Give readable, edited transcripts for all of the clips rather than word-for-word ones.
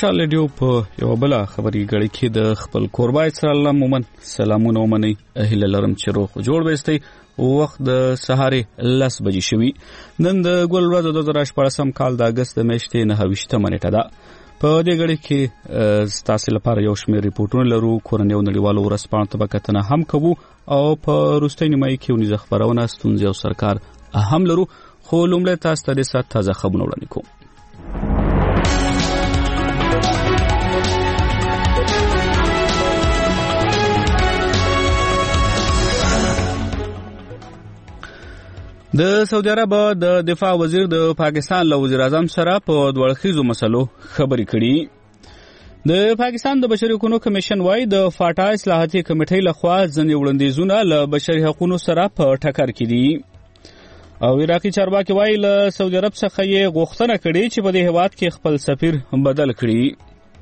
مشال ریډیو په یو بل خبري غړي کې د خپل کوربای سره الله مومن سلامونه ومني اهل لرم چې روغ جوړ وستي وخت د سهارې 10 بجې شوي نن د ګل ورځ د 2014 کال د اگست میاشتې 9 نیټه ده په دې غړي کې ستاسو لپاره یو شمېر ریپورتونه لرو کورنۍ او نړیوالو ورسپانو ته کتنه هم کوو او په روستۍ نیمایي کې ونیزه خبرونه ستونزې او سرکار هم لرو خو لومړی تاسو ته د سات تازه خبرونه وړاندې کوم د سعودي عرب د دفاع وزیر د پاکستان له وزیر اعظم سره په دوړخیزو مسلو خبرې کړي د پاکستان د بشري حقوقو کمیشن وايي د فاټا اصلاحاتي کمیټې لخوا ځنې وړاندیزونه له بشري حقوقو سره په ټکر کې دي او عراقي چارواکي وايي له سعودي عرب څخه یې غوښتنه کړې چې په دې هیواد کې خپل سفیر بدل کړي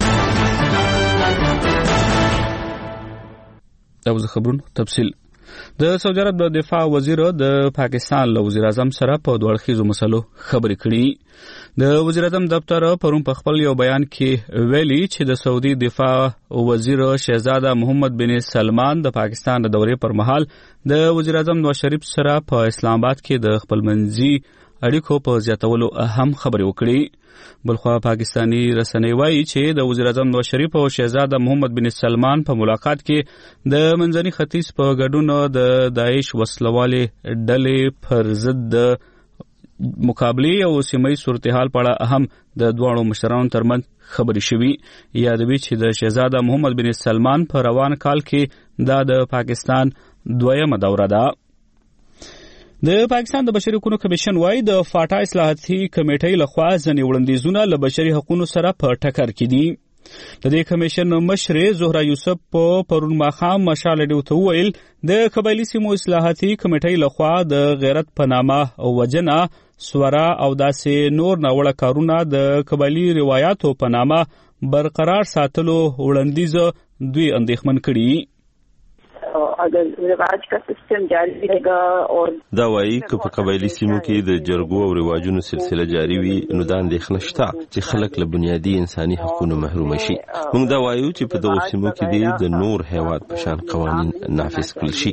دا وز خبرونه تفصیل د سعودي عرب د دفاع وزیر د پاکستان له وزیر اعظم سره په دوړخیزو مسلو خبرې کړي د وزیر اعظم دفتر پرون په خپل یو بیان کې ویلي چې د سعودي دفاع وزیر شهزاده محمد بن سلمان د پاکستان د دورې پر مهال د وزیر اعظم نواز شریف سره په اسلام آباد کې د خپلمنځي اړیکو په زیاتولو اهم خبرې وکړي بلخوا پاکستانی رسنۍ وایي چې د وزیر اعظم نواز شریف او شهزاده محمد بن سلمان په ملاقات کې د منځني ختیځ په ګډون د داعش وسلوالې ډلې پر ضد د مقابلې او سیمه‌ییز صورتحال په اړه هم د دواړو مشرانو ترمنځ خبرې شوي یادوي چې د شهزاده محمد بن سلمان په روان کال کې د پاکستان دویمه دوره ده د پاکستان د بشري حقوقو کمیشن وايي د فاټا اصلاحاتي کمیټې لخوا ځنې وړاندیزونه له بشري حقوقو سره په ټکر کې دي د دې کمیشن مشر زهرا یوسف په پرون ماښام مشال ډیو ته ویل د قبایلی سیمو اصلاحاتي کمیټې لخوا د غیرت په نامه او وجنه سورا او داسې نور ناوړه کارونه د قبایلی روایتو په نامه برقرار ساتلو وړاندیز دوی اندېښمن کړي اگر رواج کا سسٹم جاری رہے گا اور دا وایي که په قبایلی سیمو کې د جرګو او رواجونو سلسله جاری وي نو دا اندېښنه شته چې خلک له بنیادي انساني حقوقو محروم شي موږ دا وایو چې په دغو سیمو کې د نور هیواد په شان قوانین نافذ کړل شي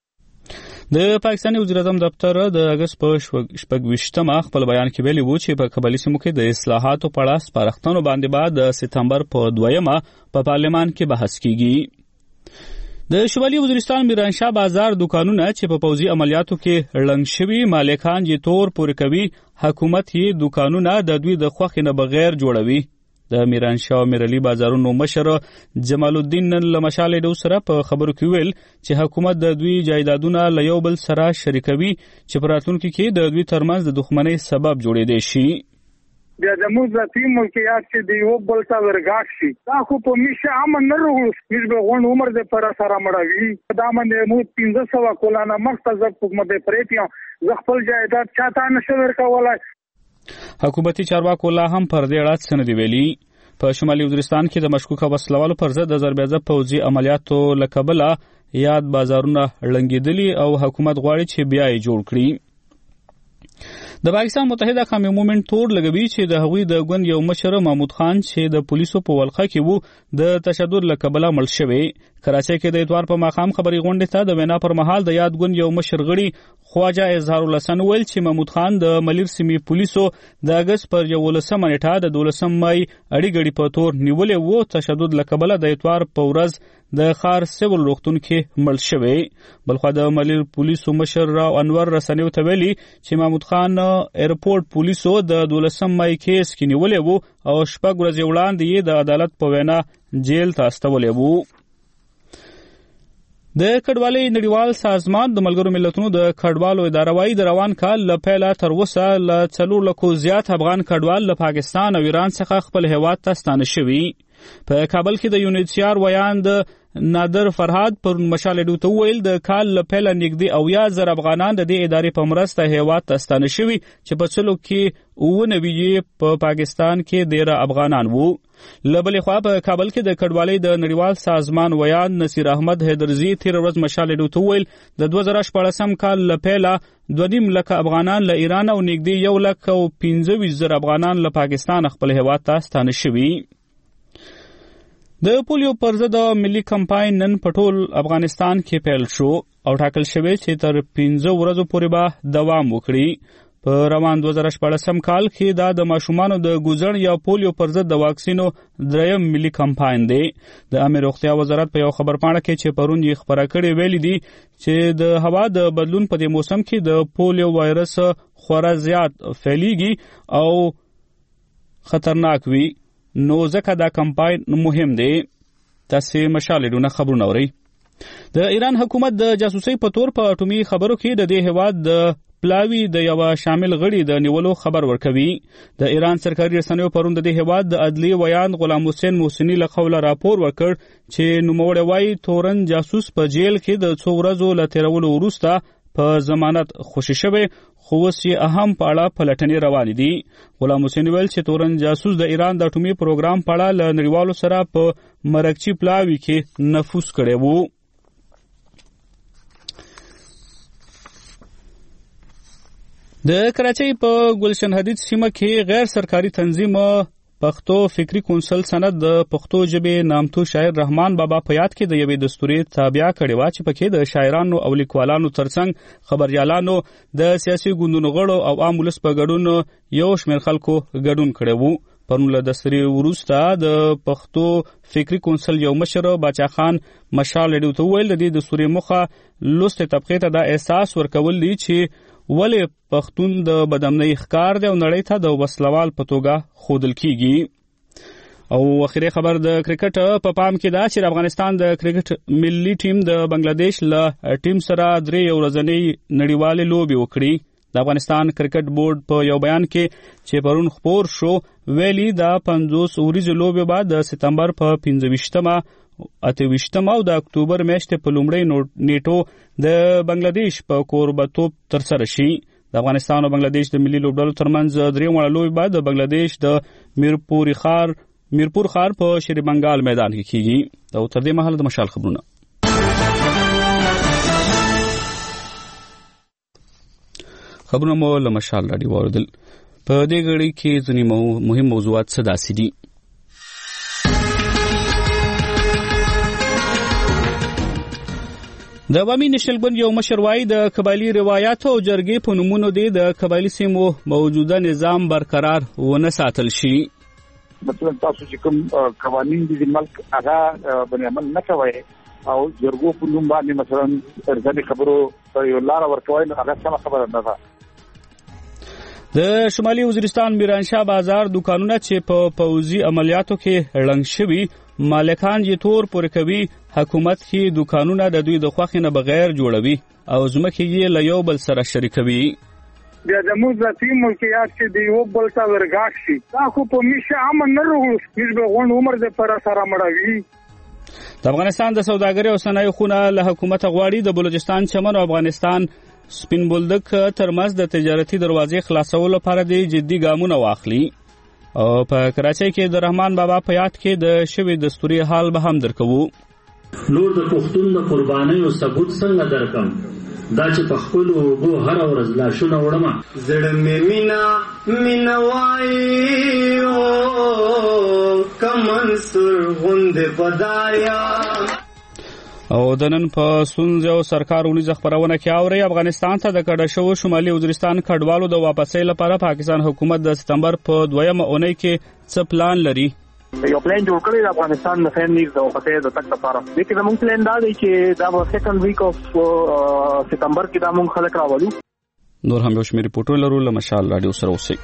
د پاکستاني وزیر اعظم دفتر د اگست په 28 خپل بیان کې ویلي وو چې په قبایلی سیمو کې د اصلاحاتو په اړه سپارښتنو باندې بعد د سپتمبر په 2 په پارلمان کې بحث کیږي د شمالي وزیرستان میرانشاه بازار دکانونه چې په پوځي عملیاتو کې ړنګ شوي مالکان یې تور پورې کوي حکومت یې دکانونه د دوی د خوښې نه بغیر جوړوي د میرانشاه میرعلي بازارونو مشر جمال الدین نن له مشال ډیو سره په خبرو کې ویل چې حکومت د دوی جایدادونه له یو بل سره شریکوي چې په راتلونکي کې د دوی ترمنځ د دښمنۍ سبب جوړېدی شي بیا زموږ ذاتي ملکیات چې د یو بل ته ورګاټ شي دا خو په میشه امن نه وروړو موږ به غون عمر د پر سره مړوي دا باندې مو 1500 کولانه مختص حکومت پرېتیو ز خپل جایداد چاته نشو ورکولای حکومتي چارواکو لا هم پر دې اړه سند ویلي په شمالي وزیرستان کې د مشکوکه وسلوالو پر ضد د ضربېزه پوځي عملیاتو لکبله یاد بازارونه لنګېدلي او حکومت غواړي چې بیا یې جوړ کړي د پاکستان متحده قومي مومنټ تور لګوي چې د هغوی د ګوند یو مشر محمود خان چې د پولیسو په ولقه کې وو د تشدد لکبله مړ شوی کراچۍ کې د اتوار په ماښام خبري غونډې ته د وینا پر مهال د یاد ګوند یو مشر غړي خواجه اظهار الحسن ویل چې محمود خان د ملیر سیمې پولیسو د اگست پر 11 نیټه د 12 مای اړیګړي په تور نیولې وو تشدد لکبله د اتوار په ورځ د خار سیول روغتون کې مړ شوی بلخو د ملیر پولیسو مشر راو انور رسنیو ته ویلي چې محمود خان ایرپورټ پولیسو د 12 مای کیس کې نیولې وو او شپږ ورځې وړاندې یې د عدالت په وینا جیل ته استولې وو د کډوالۍ نړیوال سازمان د ملګرو ملتونو د کډوالو اداره وايي د روان کال له پیله تر اوسه له 4 لکو زیات افغان کډوال له پاکستان او ایران څخه خپل هیواد ته ستانه شوي په کابل کې د یونیسیار ویاند نادر فرهاد پر مشال ډیو ته ویل د کال له پیله نږدې 90,000 افغانان د دې ادارې په مرسته هیواد ته ستانه شوي چې په څلو کې 99 په پاکستان کې 13 افغانان وو له بلې خوا په کابل کې د کډوالۍ د نړیوال سازمان ویاند نصیر احمد حیدرزي تیر ورځ مشال ډیو ته ویل د 2014 کال له پیله 2.5 لک افغانان له ایران او نږدې 1,25,000 افغانان له پاکستان خپل هیواد ته ستانه شوي د پولیو پر ضد ملي کمپاین نن په ټول افغانستان کې پیل شو او ټاکل شوی چې تر 15 ورځو پورې به دوام وکړي. په روان 2014 کال کې دا د ماشومانو د ګوزړ یا پولیو پر ضد د واکسینو دریم ملي کمپاین دی. د عامه روغتیا وزارت په یو خبرپاڼه کې چې پرون یې خبره کړې ویلي دي چې د هوا د بدلون په دې موسم کې د پولیو وایرس خورا زیات پھیلیږي او خطرناک وي، نو ځکه دا کمپاین مهم دی. تاسې مشالېدونه خبرونه اورئ. د ایران حکومت د جاسوسۍ په تور په اټومي خبرو کې د دې هیواد د پلاوی د یو شامل غړي د نیولو خبر ورکوي. د ایران سرکاري رسنیو پرون د دې هیواد د عدلی ویان غلام حسین محسنی له قوله راپور ورکړ چې نوموړی وایي تورن جاسوس په جیل کې د 2 ورځو له تیرولو وروسته په ضمانت خوشي شوی، خو اوس یې اهم په اړه پلټنې روانې دي. غلام حسین ویل چې تورن جاسوس د ایران د اټومي پروګرام په اړه له نړیوالو سره په مرکچي پلاوی کې نفوذ کړی وو. د کراچۍ په ګلشن حدید سیمه کې غیر سرکاري تنظیم پښتو فکری کونسل سند د پښتو ژبې نامتو شاعر رحمان بابا په یاد کې د یوې دستورې تابع کړې وه چې پکې د شاعرانو او لیکوالانو ترڅنګ خبریالانو، د سیاسي ګوندونو غړو او عام ولس په ګډون یو شمېر خلکو ګډون کړی وو. پرون له دستورې وروسته د پښتو فکری کونسل یو مشر باچا خان مشال ریډیو ته وویل د دې دستورې موخه لوستې طبقې ته دا احساس ورکول دي چې ولې پښتون د بدامنۍ ښکار دی او نړۍ ته د وسلوال په توګه ښودل کیږي. او اخري خبر د کرکټ په پام کې دا چې افغانستان د کرکټ ملي ټیم د بنگلاديش له ټیم سره 3 ورځنۍ نړیوالې لوبې وکړي. د افغانستان کرکټ بورډ په یو بیان کې چې پرون خبر شو ویلي دا 50 ورځې لوبې بعد د سپتمبر په 25 او د اکتوبر میاشتې په لومړۍ نیټو د بنگلاديش په کوربتوب ترسره شي. د افغانستان او بنگلاديش د ملي لوبډلو ترمنځ 3 وړه لوبې بعد د بنگلاديش د میرپور ښار په شری بنگال میدان کې کیږي. او تر دې مهاله د مشال خبرونه. خبرونه مو له مشال راډیو واوریدل. په دې غړي کې ځینې مهم موضوعات څه داسې دي. د عوامي نشل ګوند یو مشر وایي د قبایلي روایاتو او جرګې په نومونو دی د قبایلي سیمو موجوده نظام برقرار ونه ساتل شي. مثلا تاسو چې کوم قوانین دي د ملک هغه باندې عمل نه کوي او جرګو په نوم باندې مثلا ارزاني خبرو یو لار ورکوي، هغه څه خبره نه ده. د شمالي وزیرستان میرانشاه بازار دکانونه چې په پوځي عملیاتو کې ړنګ شوي مالکان یې تور پورې کوي. حکومت کې دکانونه د دوی د خوښې نه بغیر جوړوي او ځمکې یې له یو بل سره شریکوي. بیا زموږ ذاتي ملکیات چې د یو بل ته ورګاښ شي دا خو په میشه امن نه راغلو، موږ به غونډ عمر د پر سره مړوي. د افغانستان د سوداګرۍ او صنایعو خونه له حکومت غواړي د بلوچستان، چمن او افغانستان سپین بولدک ترمنځ د تجارتي دروازې خلاصولو لپاره د جدي ګامونه واخلي. او په کراچۍ کې د رحمان بابا په یاد کې د شوی دستوري حال به هم درکوو. نور د پښتون د قربانۍ او ثبوت څنګه درکم دا چې په خپل وګو هر ورځ لاشونه وړم زړه مې مینا وای او کمنصور غوند پدایا. او د نن په سونځ او سرکارونی خبرونه کې اوري افغانستان ته د کډه شو شمالي وزیرستان کډوالو د واپسۍ لپاره پاکستان حکومت د سپتمبر په 2مه اونۍ کې څه پلان لري. یو پلان جوړ کړی د افغانستان د فین نیز د واپسۍ د تک لپاره. دغه زموږ پلان دا دی چې دا په سیکنډ ویک اف سپتمبر کې دا موږ خلک راولو. نور هم یو شمېر ریپورټونه لرو له مشال راډیو سره اوسئ.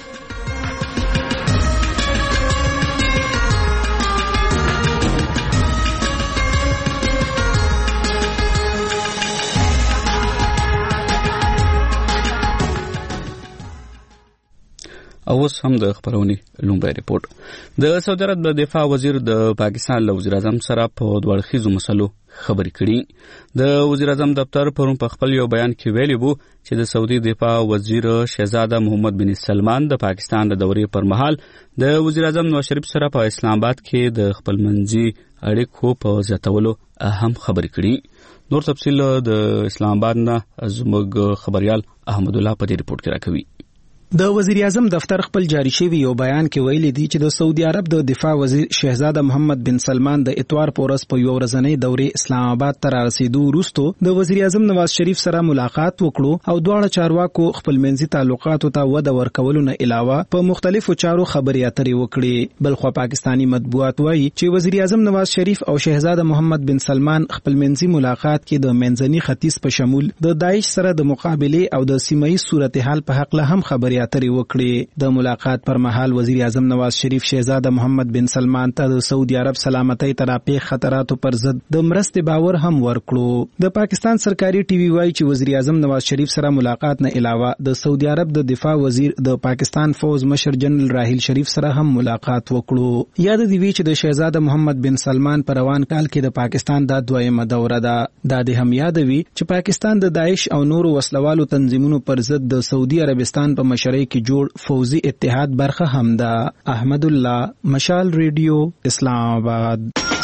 اوس هم د خبرونې لومړی ریپورت. د سعودي عرب د دفاع وزیر د پاکستان له وزیر اعظم سره په دوه اړخیزو مسلو خبرې کړي. د وزیر اعظم دفتر پرون په خپل یو بیان کې ویلي وو چې د سعودي دفاع وزیر شهزاده محمد بن سلمان د پاکستان د دورې پر مهال د وزیر اعظم نواز شریف سره په اسلام آباد کې د خپلمنځي اړیکو په زیاتولو اهم خبرې کړي. نور تفصیل د اسلام آباد نه زموږ خبريال احمد الله په دې ریپورت کې راکوي. د وزیر اعظم دفتر خپل جاری شوی یو بیان کې ویلي دی چې د سعودي عرب د دفاع وزیر شهزاده محمد بن سلمان د اتوار په ورځ په یو ورځنۍ دورې اسلام آباد ته رسیدو وروسته د وزیر اعظم نواز شریف سره ملاقات وکړو او دواړه چارواکو خپل منځي تعلقاتو ته وده ورکولو نه علاوه په مختلفو چارو خبرې اترې وکړې. بلخو پاکستانی مطبوعات وایي چې وزیر اعظم نواز شریف او شهزاده محمد بن سلمان خپل منځي ملاقات کې د منځني ختیځ په شمول د داعش سره د مقابله او د سیمه‌ایز صورتحال په حق له هم خبرې اترې وکړې. د ملاقات پر مهال وزیر اعظم نواز شریف شهزاده محمد بن سلمان ته د سعودي عرب سلامتۍ ترافیق خطراتو پر ضد د مرستې باور هم ورکړو. د پاکستان سرکاري ټي وي وايي چې وزیر اعظم نواز شریف سره ملاقات نه علاوه د سعودي عرب د دفاع وزیر د پاکستان فوز مشر جنرال راحیل شریف سره هم ملاقات وکړو. یاد دی وی چې د شهزاده محمد بن سلمان پر روان کال کې د پاکستان د دویمه دوره ده. دا د هم یادوي چې پاکستان د داعش او نورو وسلوالو تنظیمونو پر ضد د سعودي عربستان په مشرۍ کې جوړ فوزي اتحاد برخه هم ده. احمد الله، مشال ریډیو، اسلام آباد.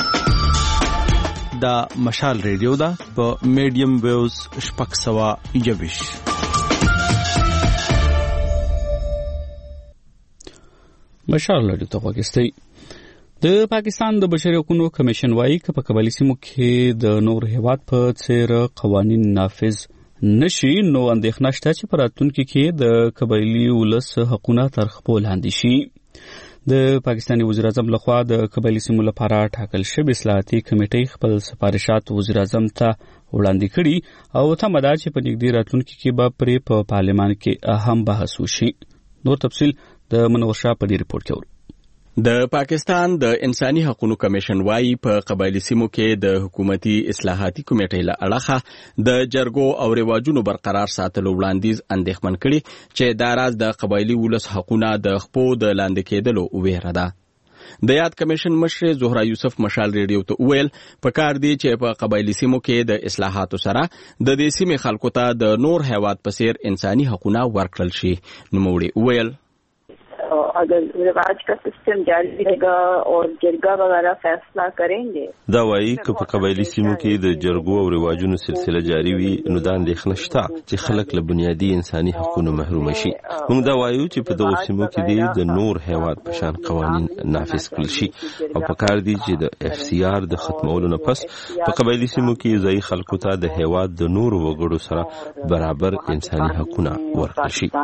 دا مشال ریډیو ده په میډیم ویوز 621. مشال ریډیو ته وګورئ. د پاکستان د بشري حقوقو کمیشن وايي چې په قبایلی سیمو کې د نور هیواد په څیر قوانین نافذ نشي، نو اندېښنه شته چې په راتلونکي کې د قبایلی ولس حقوقونه تر خپل لاندې شي. د پاکستاني وزیر اعظم لخوا د قبایلی سیمو لپاره ټاکل شوی اصلاحاتي کمیټې خپل سفارشات وزیر اعظم ته وړاندې کړي او تمه ده چې په نږدې راتلونکي کې به پرې په پارلمان کې اهم بحث وشي. نور تفصیل د منور شاه په دې ریپورت کې ورو. د پاکستان د انساني حقوقو کمیشن وايي په قبایلی سیمو کې د حکومتي اصلاحاتي کمیټې له اړخه د جرګو او رواجونو برقرار ساتلو وړاندیز اندېښمن کړي چې دا راز د قبایلی ولس حقوقونه د خپو د لاندې کېدلو ویره ده. د یاد کمیشن مشر زهرا یوسف مشال ریډیو ته ویل پکار دی چې په قبایلی سیمو کې د اصلاحاتو سره د دې سیمې خلکو ته د نور هیواد په څیر انساني حقوقونه ورکړل شي. نوموړي ویل अगर रिवाज का सिस्टम जारी रहेगा और जरगा वगैरह फैसला करेंगे. دا وایي چې په قبایلی سیمو کې د جرګو او رواجونو سلسله جاری وي، نو دا اندېښنه شته چې خلک له بنیادي انساني حقوقو محروم شي. موږ دا وایو چې په دغو سیمو کې د نور هیواد په شان قوانین نافذ کړل شي او په کار دی چې د اف سی آر د ختمولو نه پس په قبایلی سیمو کې ځای خلکو ته د هیواد د نور وګړو سره برابر انساني حقوقونه ورکړل شي.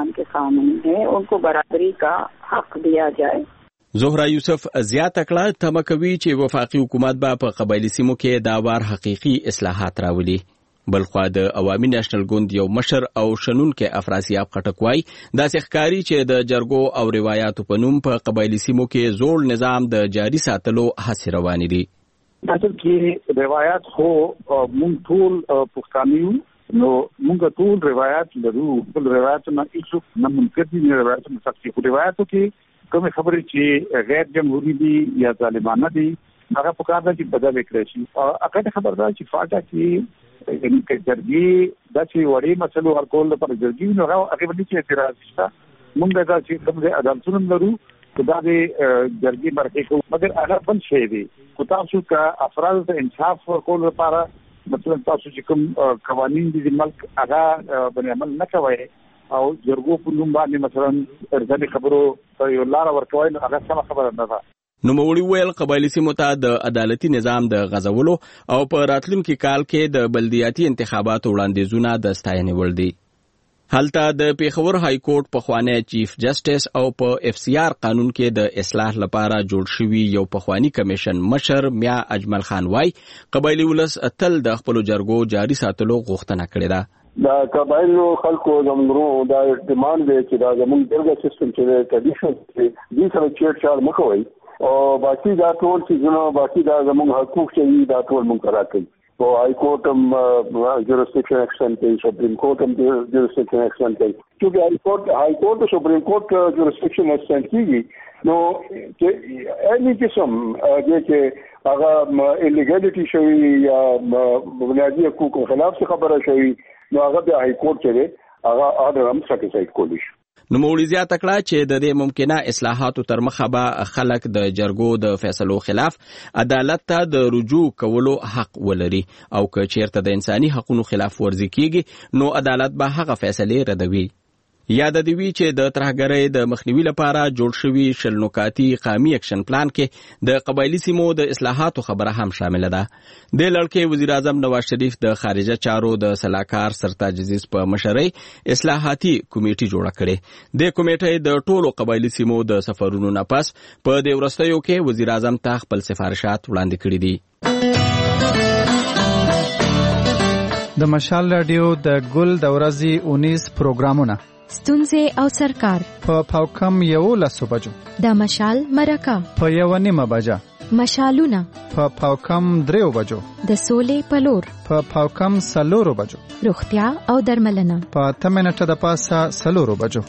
उनको बराबरी का حق دیا جائے. زهرا یوسف زیاته کړه تمه کوي چې وفاقي حکومت به په قبایلی سیمو کې دا وار حقيقي اصلاحات راولي. بلخوا د عوامي نېشنل ګوند یو مشر او شنونکو افراسیاب خټکوای داسې ښکاری چې د جرګو او روایتو په نوم په قبایلی سیمو کې زوړ نظام د جاری ساتلو هڅې روانې دي. اصل کې روایت خو مونږ ټول پښتانیو نو مونږ ټول روایت لرو، ټول روایتونه هیڅ نه منکر دي، نه روایتونه سختي. خو روایتو کې کوم خبرې چې غیر جمهوریت دي یا ظالمانه دي هغه په کار ده چې بدل وکړي شي. اګه خبردار چې فاټا کې یعنی چې جرګي د چې وړي مسلو هر کول لپاره جرګي نو هغه باندې چې اعتراض شته. مونږ دا چې کوم ځای عدالتونه لرو خدا دې جرګي مرکه کو مګر هغه بل شي دي کو تاسو کا افراد ته انصاف ورکول لپاره مطلب تاسو چې کوم قوانين دي د ملک هغه باندې عمل نه کوي او جرګو په نوم باندې مثلا ارزاني خبرو یو لار ورکوي نو هغه سم خبره نه ده. نوموړي ویل قبایلی سیمو ته د عدالتي نظام د غزولو او په راتلونکي کال کې د بلدیاتي انتخاباتو وړاندیزونه د ستاینې وړ دي. هلته د پیښور های کورټ پخوانی چیف جسټس او په اف سی آر قانون کې د اصلاح لپاره جوړ شوی یو پخوانی کمیشن مشر میا اجمل خان وای قبایلی ولس تل د خپل جرګو جاری ساتلو غوښتنه کړې ده. دا قبایلو خلکو زموږ دا ډیماند دی چې دا زموږ جرګه سیستم چې ټریډیشن دې سره چیرچاړ مکوئ او باقي دا ټول چې باقي دا زموږ حقوق چې دا ټول موږ راکړي. So High Court jurisdiction extend کوي، Supreme Court jurisdiction extend کوي. چې High Court او Supreme Court jurisdiction extend کیږي نو چې any قسم چې هغه illegality شوی یا بنیادی حقوقو خلاف خبره شوی نو هغه د High Court چې هغه order هم satisfied کولی شي. نوموړي زیاته کړه چې د دې ممکنه اصلاحاتو تر مخه به خلک د جرګو د فیصلو خلاف عدالت ته د رجوع کولو حق ولري او که چیرته د انساني حقوقو خلاف ورزي کیږي نو عدالت به هغه فیصله ردوي. یاد دی وی چې د ترهګرۍ د مخنیوي لپاره جوړ شوی شل نکاتي قومي اکشن پلان کې د قبایلی سیمو د اصلاحاتو خبره هم شامل ده. د لړکې وزیر اعظم نواز شریف د خارجه چارو د سلاکار سرتاج عزیز په مشرۍ اصلاحاتي کمیټه جوړه کړې. د کمیټې د ټولو قبایلی سیمو د سفرونو نه پس په دې ورستیو کې وزیر اعظم ته خپل سفارشات وړاندې کړي دي. د مشال رادیو د ګل د ورځې 19 پروګرامونه ستونزې او سرکار په پاوکم 11 بجو د مشال مرکه په 1:30 بجه مشالونه په پاوکم 3 بجو د سولې پلور په پاوکم 4 بجو روغتیا او درملنه په 8 منټه د پاسه 4 بجو.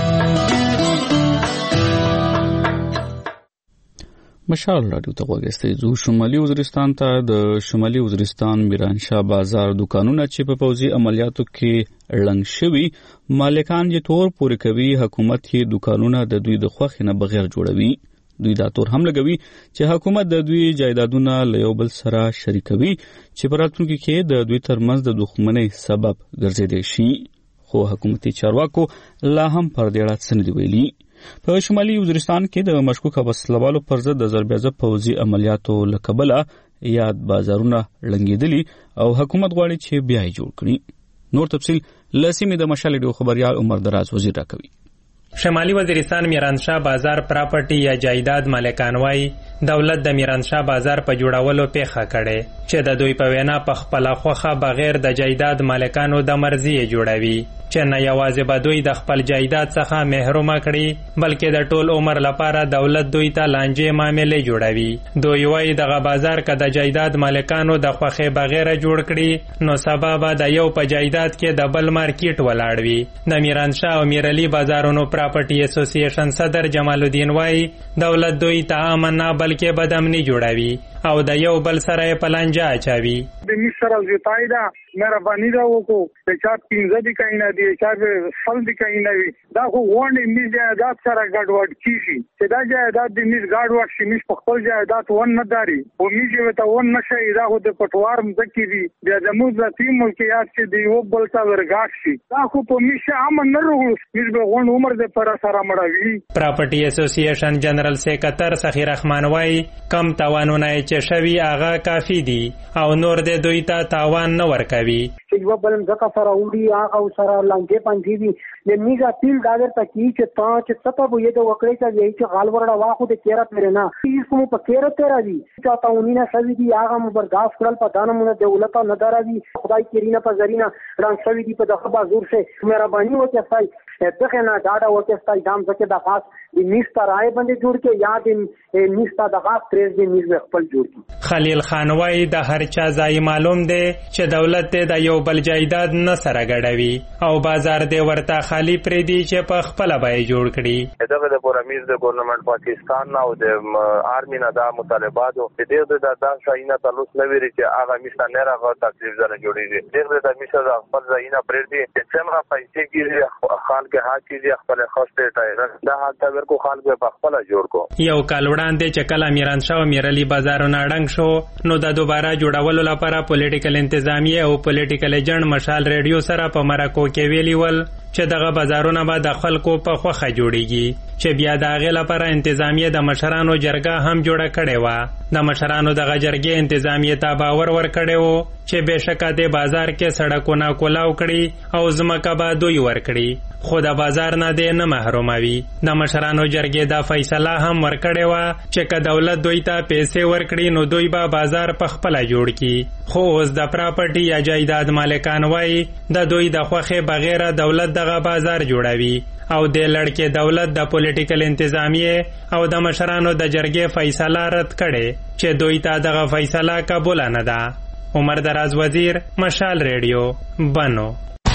مشال رادیو ته وګورئ. زو شمالي وزیرستان ته د شمالي وزیرستان میرانشاه بازار دکانونه چې په پوځي عملیاتو کې لنګ شوي مالکان یې تور پورې کوي حکومت یې دکانونه د دوی د خوښې نه بغیر جوړوي. دوی دا تور هم لګوي چې حکومت د دوی جایدادونه له یو بل سره شریکوي چې په راتلونکي کې د دوی ترمنځ د دښمنۍ سبب ګرځېدای شي. خو حکومتي چارواکو لا هم پر دې اړه څه نه دي ویلي. په شمالي وزیرستان کې د مشکوک وسلوالو پر ضد د ضربېزه پوځي عملیاتو له کبله یاد بازارونه لنګېدلي او حکومت غواړي چې بیا یې جوړ کړي. نور تفصیل له سیمې د مشال رادیو خبریال عمر دراز وزیر راکوي. شمالي وزیرستان میرانشاه بازار پراپرټي یا جایداد مالکان وایي دولت د میرانشاه بازار په جوړولو پیښه کړي چې د دوی په وینا په خپل خوخه بغیر د جایداد مالکانو د مرضی جوړوي چې نه یوازې به دوی د خپل جایداد څخه محروم کړي بلکې د ټول عمر لپاره دولت دوی ته لانجې معاملې جوړوي. دوی وایي دغه بازار که د جایداد مالکانو د خوخه بغیر جوړ کړي نو سبب د یو په جایداد کې د بل مارکیټ ولاړ وي. د میرانشاه او میرعلي بازارونو پراپرټي اسوسییشن صدر جمال الدین وایي دولت دوی ته امن نه بلکې بدامني جوړوي او د یو بل سره په لانجه اچوي. د مصر او زیتایدا مهرباني دا وکړو چې چا 15 دي کینا دي چا فل دي کینا وي دا خو غونډې میز جایداد سره ګډوډ کیږي چې دا جایداد د میز ګډوډ شي میز په خپل جایداد ون نه داري او میز ته ون نشي دا خو د پټوار مځکې دي بیا د موږ ذاتی ملکیت چې دی یو بل څه ورګاټ شي دا خو په میشه امن نه وروړو میز به غونډ عمر د پر سره مړوي. پراپرټي اسوسییشن جنرال سیکریټر سخی رحمان وایي کم تاوانونه چې شوي هغه کافي دي او نور د دوی ته تاوان نه ورکوي. چې یو بل ځکه سره وړي هغه سره لانجې پنځي دي د میګا تیل داګر تکي چې تا چې څه په یو د وکړې چې یې چې غال ورډا واخو د کېرا پرنا هیڅ کوم په کېرا تیرا دي چې تاونینه سوي دي هغه مبرداش کړل په دانمونه دولت نه درادي خدای کرینا په زرینا ران سوي دي په دغه بازور شه مهرباني وکړئ دغه نه داډا وکړئ دام ځکه د خاص د میستا راي باندې جوړ کې یاد میستا د خاص پریز د میز خپل جوړ کی. خلیل خان وای د هر چا ځای معلوم دی چې دولت د یو بل جایداد نه سره ګډوي او بازار دی ورته خالی پرې دی چې په خپل بای جوړ کړي. دغه د پرمیز د ګورنمنت پاکستان او د آرمي نه دا مطالبات او د دې د شاینه تعلق لري چې هغه میستا نه راغو تکلیف زره جوړیږي. دغه د میستا خپل ځایونه پرې دی چې څنګه پیسې کې خان کې حق کې خپل خاصه ټایره دا حق کو خان به خپل جوړ کو. یو کال وړاندې چې کله میرانشاه او میرعلي بازارونه ډنګ شو نو د دوباره جوړولو لپاره پولیټیکل انتظامیه او پولیټیکل ایجنټ مشال ریډیو سره په مرکو کې ویلی ول چې دغه بازارونه به د خلکو په خوخه جوړیږي چې بیا د هغې لپاره انتظامیه د مشرانو جرګه هم جوړه کړې وه. د مشرانو دغه جرګې انتظامیه ته باور ورکړی و چې بېشکه د بازار کې سړکونه کولاو کړي او ځمکه به دوی ورکړي خو د بازار نه دی نه محروموي. د مشرانو جرګې دا فیصله هم ورکړې وه چې که دولت دوی ته پیسې ورکړي نو دوی به بازار په خپله جوړ کړي. خو اوس د پراپرټي یا جایداد مالکان وایي د دوی د خوښې بغیر دولت دغه بازار جوړوي او د لړکې دولت د پولیټیکل انتظامیه او د مشرانو د جرګې فیصله رد کړي چې دوی ته دغه فیصله قبول نه ده. عمر دراز وزیر مشال ریډیو بنو.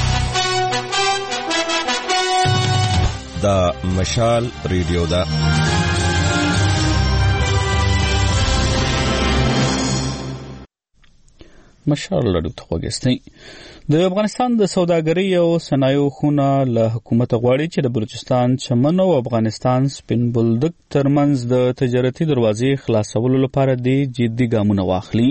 دا مشال ریډیو دا مشال رادیو ته وګورئ. د افغانستان د سوداګرۍ او صنایعو خونه له حکومت غواړي چې د بلوچستان چمن او افغانستان سپین بولدک ترمنځ د تجارتي دروازې خلاصولو لپاره د جدي ګامونه واخلي.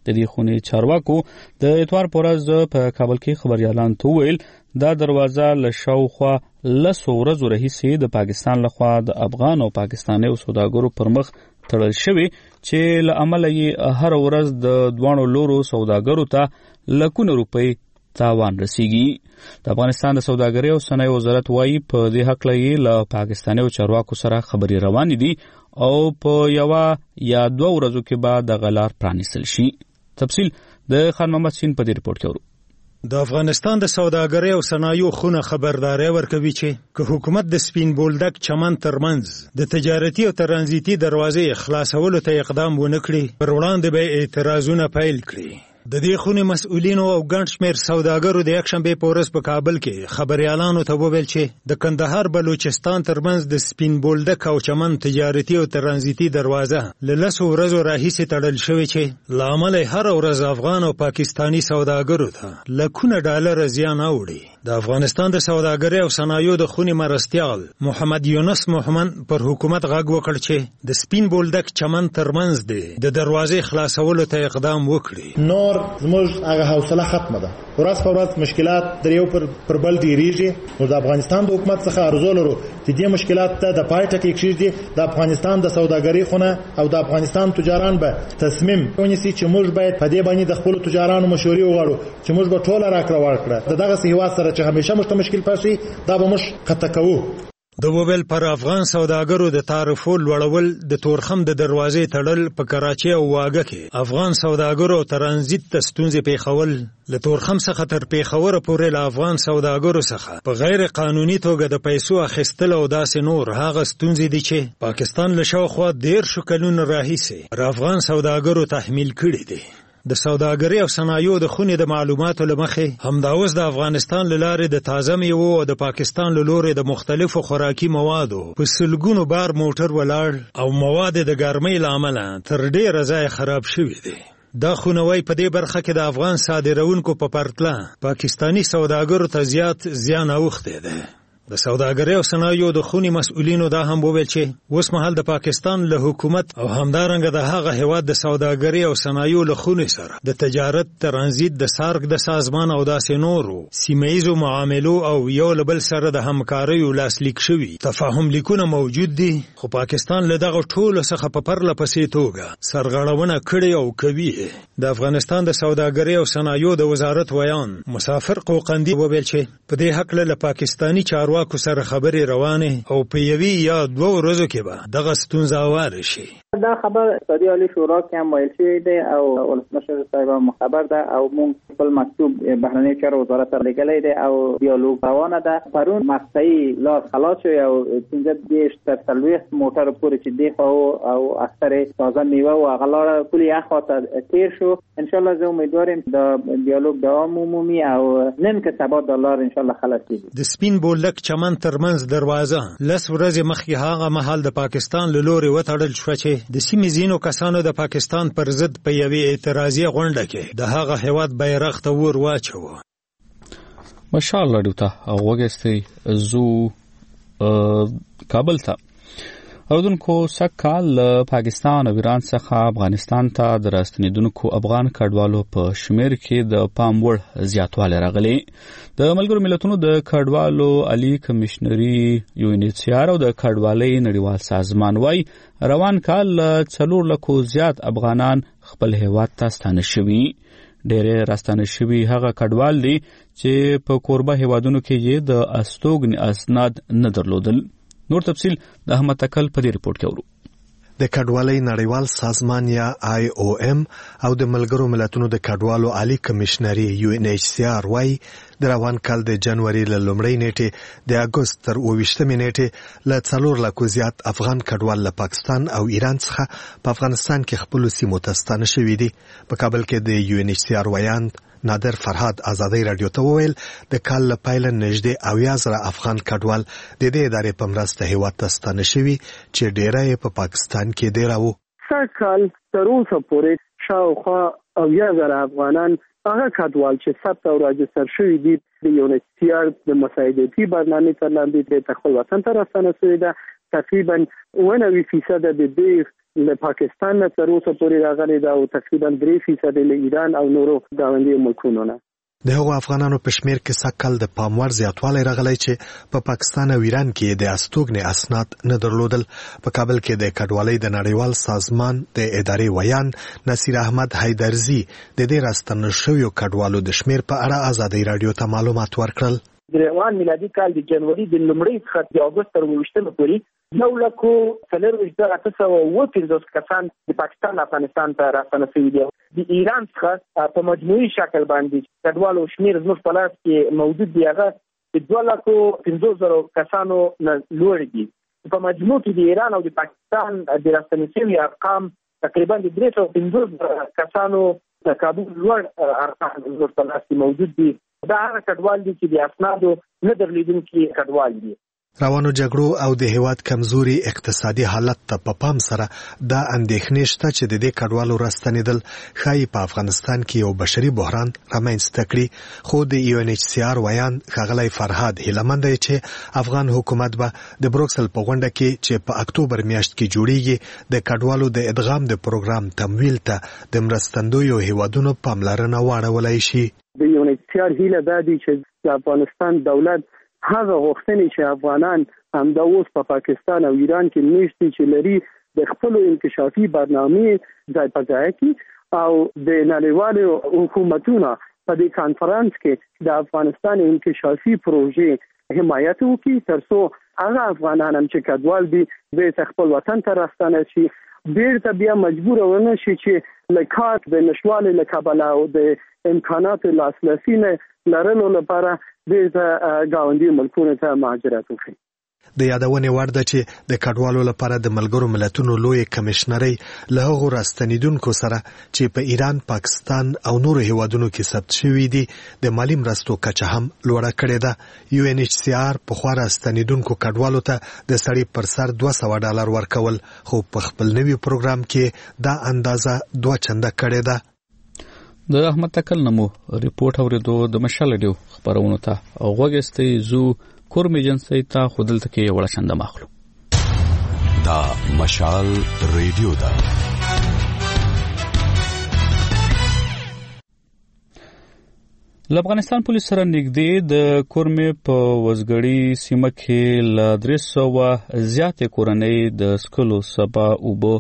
د دې خونې چارواکو د اتوار په ورځ په کابل کې خبريالان ته وویل دا دروازه له شاوخوا 10 ورځو راهیسې د پاکستان لخوا د افغان او پاکستاني سوداګرو پر مخ تړل شوی چې له امله یې هر ورځ د دوانو لورو سوداګرو ته لکونه روپۍ تاوان رسیږي. د افغانستان د سوداګرۍ او صنایع وزارت وايي په دې حق لې له پاکستاني چارواکو سره خبري روان دي او په یو یا 2 ورځو کې بعد د غلار پرانیستل شي. تفصیل د خان محمد سین په دې رپورت کې ورو. د افغانستان د سوداګرۍ او صنایعو خونه خبرداري ورکوي چې حکومت د سپین بولدک چمن ترمنځ د تجارتي او ترانزیتي دروازې خلاصولو ته اقدام ونه کړي پر وړاندې به اعتراضونه پیل کړي. د دې خونې مسؤلینو او ګڼ شمېر سوداګرو د یکشنبې په ورځ په کابل کې خبريالانو ته وویل چې د کندهار بلوچستان ترمنځ د سپین بولدک او چمن تجارتي او ترانزیتي دروازه له 10 ورځو راهیسې تړل شوې چې له امله هر ورځ افغان او پاکستاني سوداګرو ته لکونه ډالر زیان اوړي. د افغانستان د سوداګرۍ او صنایعو د خونې مرستیال محمد یونس محمد پر حکومت غږ وکړ چې د سپین بولدک چمن ترمنځ د دروازې خلاصولو ته اقدام وکړي. نور زموږ هغه حوصله ختمه ده. ورځ په ورځ مشکلات در یو پر بل ډیریږي. نو د افغانستان د حکومت څخه ارزو لرو چې دې مشکلات ته د پای ټکی کېږي. د افغانستان د سوداګرۍ خونه او د افغانستان تجاران به تصمیم ونیسي چې موږ باید په دې باندې د خپل تجارانو مشورې وغواړو چې موږ به ټول راکړه ورکړه دغه هیواد سره چې همیشه موږ ته مشکل پاشي دا به موږ قطع کوو. د وویل پر افغان سوداګرو د تعرفو لوړول د تورخم د دروازې تړل په کراچۍ او واګه کې افغان سوداګرو ترانزیت ته ستونزې پیښول له تورخم څخه تر پیښور پورې له افغان سوداګرو څخه په غیر قانوني توګه د پیسو اخیستل او داسې نور هغه ستونزې دي چې پاکستان له شاوخوا 13 کلونو راهیسې پر افغان سوداګرو تحمیل کړي دي. د سوداګرۍ او صنایعو د خونې د معلوماتو له مخې همدا اوس د افغانستان له لارې د تازه میوو او د پاکستان له لورې د مختلفو خوراکي موادو په سلګونو بار موټر ولاړ او مواد د ګرمۍ له امله تر ډېره ځایه خراب شوي دي. دا خونوی په دې برخه کې د افغان صادرونکو په پرتله پاکستاني سوداګرو ته زیات زیان اوښتی دی. د سوداګرۍ او صنایعو د خونې مسؤلینو دا هم وویل چې اوس مهال د پاکستان له حکومت او همدارنګه د هغه هیواد د سوداګرۍ او صنایعو له خونې سره د تجارت ترانزیت د سارک د سازمان او داسې نورو سیمه‌ایزو معاملو او یو له بل سره د همکاریو لاسلیک شوي تفاهم لیکونه موجود دي. خو پاکستان له دغه ټولو څخه په پرله پسې توګه سرغړونه کړې او کوي. د افغانستان د سوداګرۍ او صنایعو د وزارت ویان مسافر قوقندي وویل چې په دې حق له پاکستاني چارواکو سره خبرې روانه او په یوې یا 2 ورځو کې به دغه ستونزه واره شي. دا خبر اقتصادي عالی شورا کې هم ویل شوی دی او ولسمشر صاحب هم خبر ده او موږ خپل مکتوب بهرنی چارو وزارت ته لېږلی دی او دیالوګ روانه ده. پرون مقطعي لاس خلاص شوی او 15 تر 40 موټر پورې چې دی او اکثر تازه میوه او غلاره کلی اخواته تیر شو. ان شاء الله زه امیدوارم دا دیالوګ دوام ومومي او نن که سبا دلار ان شاء الله خلاص کیږي. د سپین بولدک چمن ترمنځ دروازه 10 ورځې مخکې هغه مهال د پاکستان له لوري وتړل شو چې د سیمې ځینو کسانو د پاکستان پر ضد په یوې اعتراضي غونډه کې د هغه هیواد بیرغ ته ور واچوه. ماشاءالله ډوته وګستې زو کابل ته اودونکو سکهال پاکستان او ایران څخه افغانستان ته د راستنیدونکو افغان کډوالو په شمیر کې د پام وړ زیاتوالی راغلی. د ملګرو ملتونو د کډوالو عالی کمشنري UNHCR او د کډوالۍ نړیوال سازمان وايي روان کال 4 لکو زیات افغانان خپل هیواد ته ستانه شوي. ډېر راستانه شوي هغه کډوال دي چې په کوربه هیوادونو کې یې د استوګنې اسناد نه درلودل. نور تفصیل د احمد تکل په دې رپورت کې ورو. د کډوالۍ نړیوال سازمان یا IOM او د ملګرو ملتونو د کډوالو عالی کمشنري UNHCR وايي د روان کال د جنوري له لومړۍ نیټې د اګوست تر 28 نیټې له 4 لکو زیات افغان کډوال له پاکستان او ایران څخه په افغانستان کې خپل سیمو ته ستانه شوي دي. په کابل کې د UNHCR ویان نادر فرهاد آزادۍ رادیو ته وویل د کال له پیله نږدې 80,000 افغان کډوال د دې ادارې په مرسته هیواد ته ستانه شوي چې ډېری یې په پاکستان کې دېره وو. سږکال تر اوسه پورې شاوخوا 80,000 افغانان هغه کډوال چې ثبت او راجستر شوي دي د UNHCR د مساعدتي برنامې تر لاندې د خپل وطن ته راستانه شوي ده. تقریبا 90% د دې له پاکستان نه تر اوسه پورې راغلي دا او تقریبا 3% له ایران او نورو ګاونډي ملکونو نه. د هغو افغانانو په شمیر کې سکل د پاموړ زیاتوالی راغلی چې په پاکستان او ایران کې د استوګنې اسناد نه درلودل. په کابل کې د کډوالۍ د نړیوال سازمان د ادارې ویان نصیر احمد حیدرزي د دې راستنه شویو کډوالو د شمیر په اړه ازادي رادیو ته معلومات ورکړل. د روان میلادي کال د جنوري د لومړۍ څخه د اگست تر 28 پورې 9,450 کسان د پاکستان افغانستان ته راستنه شوي دي. د ایران څخه په مجموعي شکل باندې کډوالو شمیر زموږ په لاس کې موجود دی هغه 2,50,000 کسانو نه لوړ دي. په مجموع کې د ایران او د پاکستان د راستنه شوي ارقام تقریبا د 350 کسانو د کابل لوړ ارقام زموږ په لاس کې موجود دي. دا هغه کډوال دي چې د اسنادو نه درلودونکي کډوال دي. روانو جګړو او د هیواد کمزوري اقتصادي حالت ته په پام سره دا اندېښنې شته چې د دې کډوالو راستنېدل ښایي په افغانستان کې یو بشري بحران رامنځته کړي. خو د UNHCR ویان ښاغلی فرهاد هیلهمند دی چې افغان حکومت به د بروکسل په غونډه کې چې په اکتوبر میاشت کې جوړیږي د کډوالو د ادغام د پروګرام تمویل ته د مرستندویو هیوادونو پاملرنه واړولی شي. د UNHCR هیله دا دی چې د افغانستان دولت هغه غوښتنې چې افغانان همدا اوس په پاکستان او ایران کې نشته چې لري د خپل انکشافي برنامې ځای په ځای کې او د نړیوالو حکومتونو په دې کانفرنس کې د افغانستان انکشافي پروژې حمایت وکړي ترڅو هغه افغانان چې کډوال دي د خپل وطن ته راستنه شي بیرته بیا مجبور ونه شي چې لکات د نشوالي لکابل او د امکانات لاسرسي نه لرلو لپاره د ګاونډي ملکونو ته مهاجرت وکړي. د یادونې وړ ده چې د کډوالو لپاره د ملګرو ملتونو لوی کمشنري له هغو راستنیدونکو سره چې په ایران، پاکستان او نورو هیوادونو کې ثبت شوي دي د مالی مرستو کچه هم لوړه کړې ده. UNHCR پخوا راستنیدونکو کډوالو ته د سړي پر سر $200 ورکول، خو په خپل نوي پروګرام کې دا اندازه 2 چنده کړې ده. د احمد تکل نمو ریپورت اوریدو د مشال ډیو خبرونو ته غوږستي زو کورم ایجنسی ته خودل تکي وړ چنده ماخلو. دا مشال ریډیو دا افغانستان پولیس سره نږدې د کورمې په وزګړی سیمه کې ل 300 زیاتې کورنۍ د سکولو سبا اوبو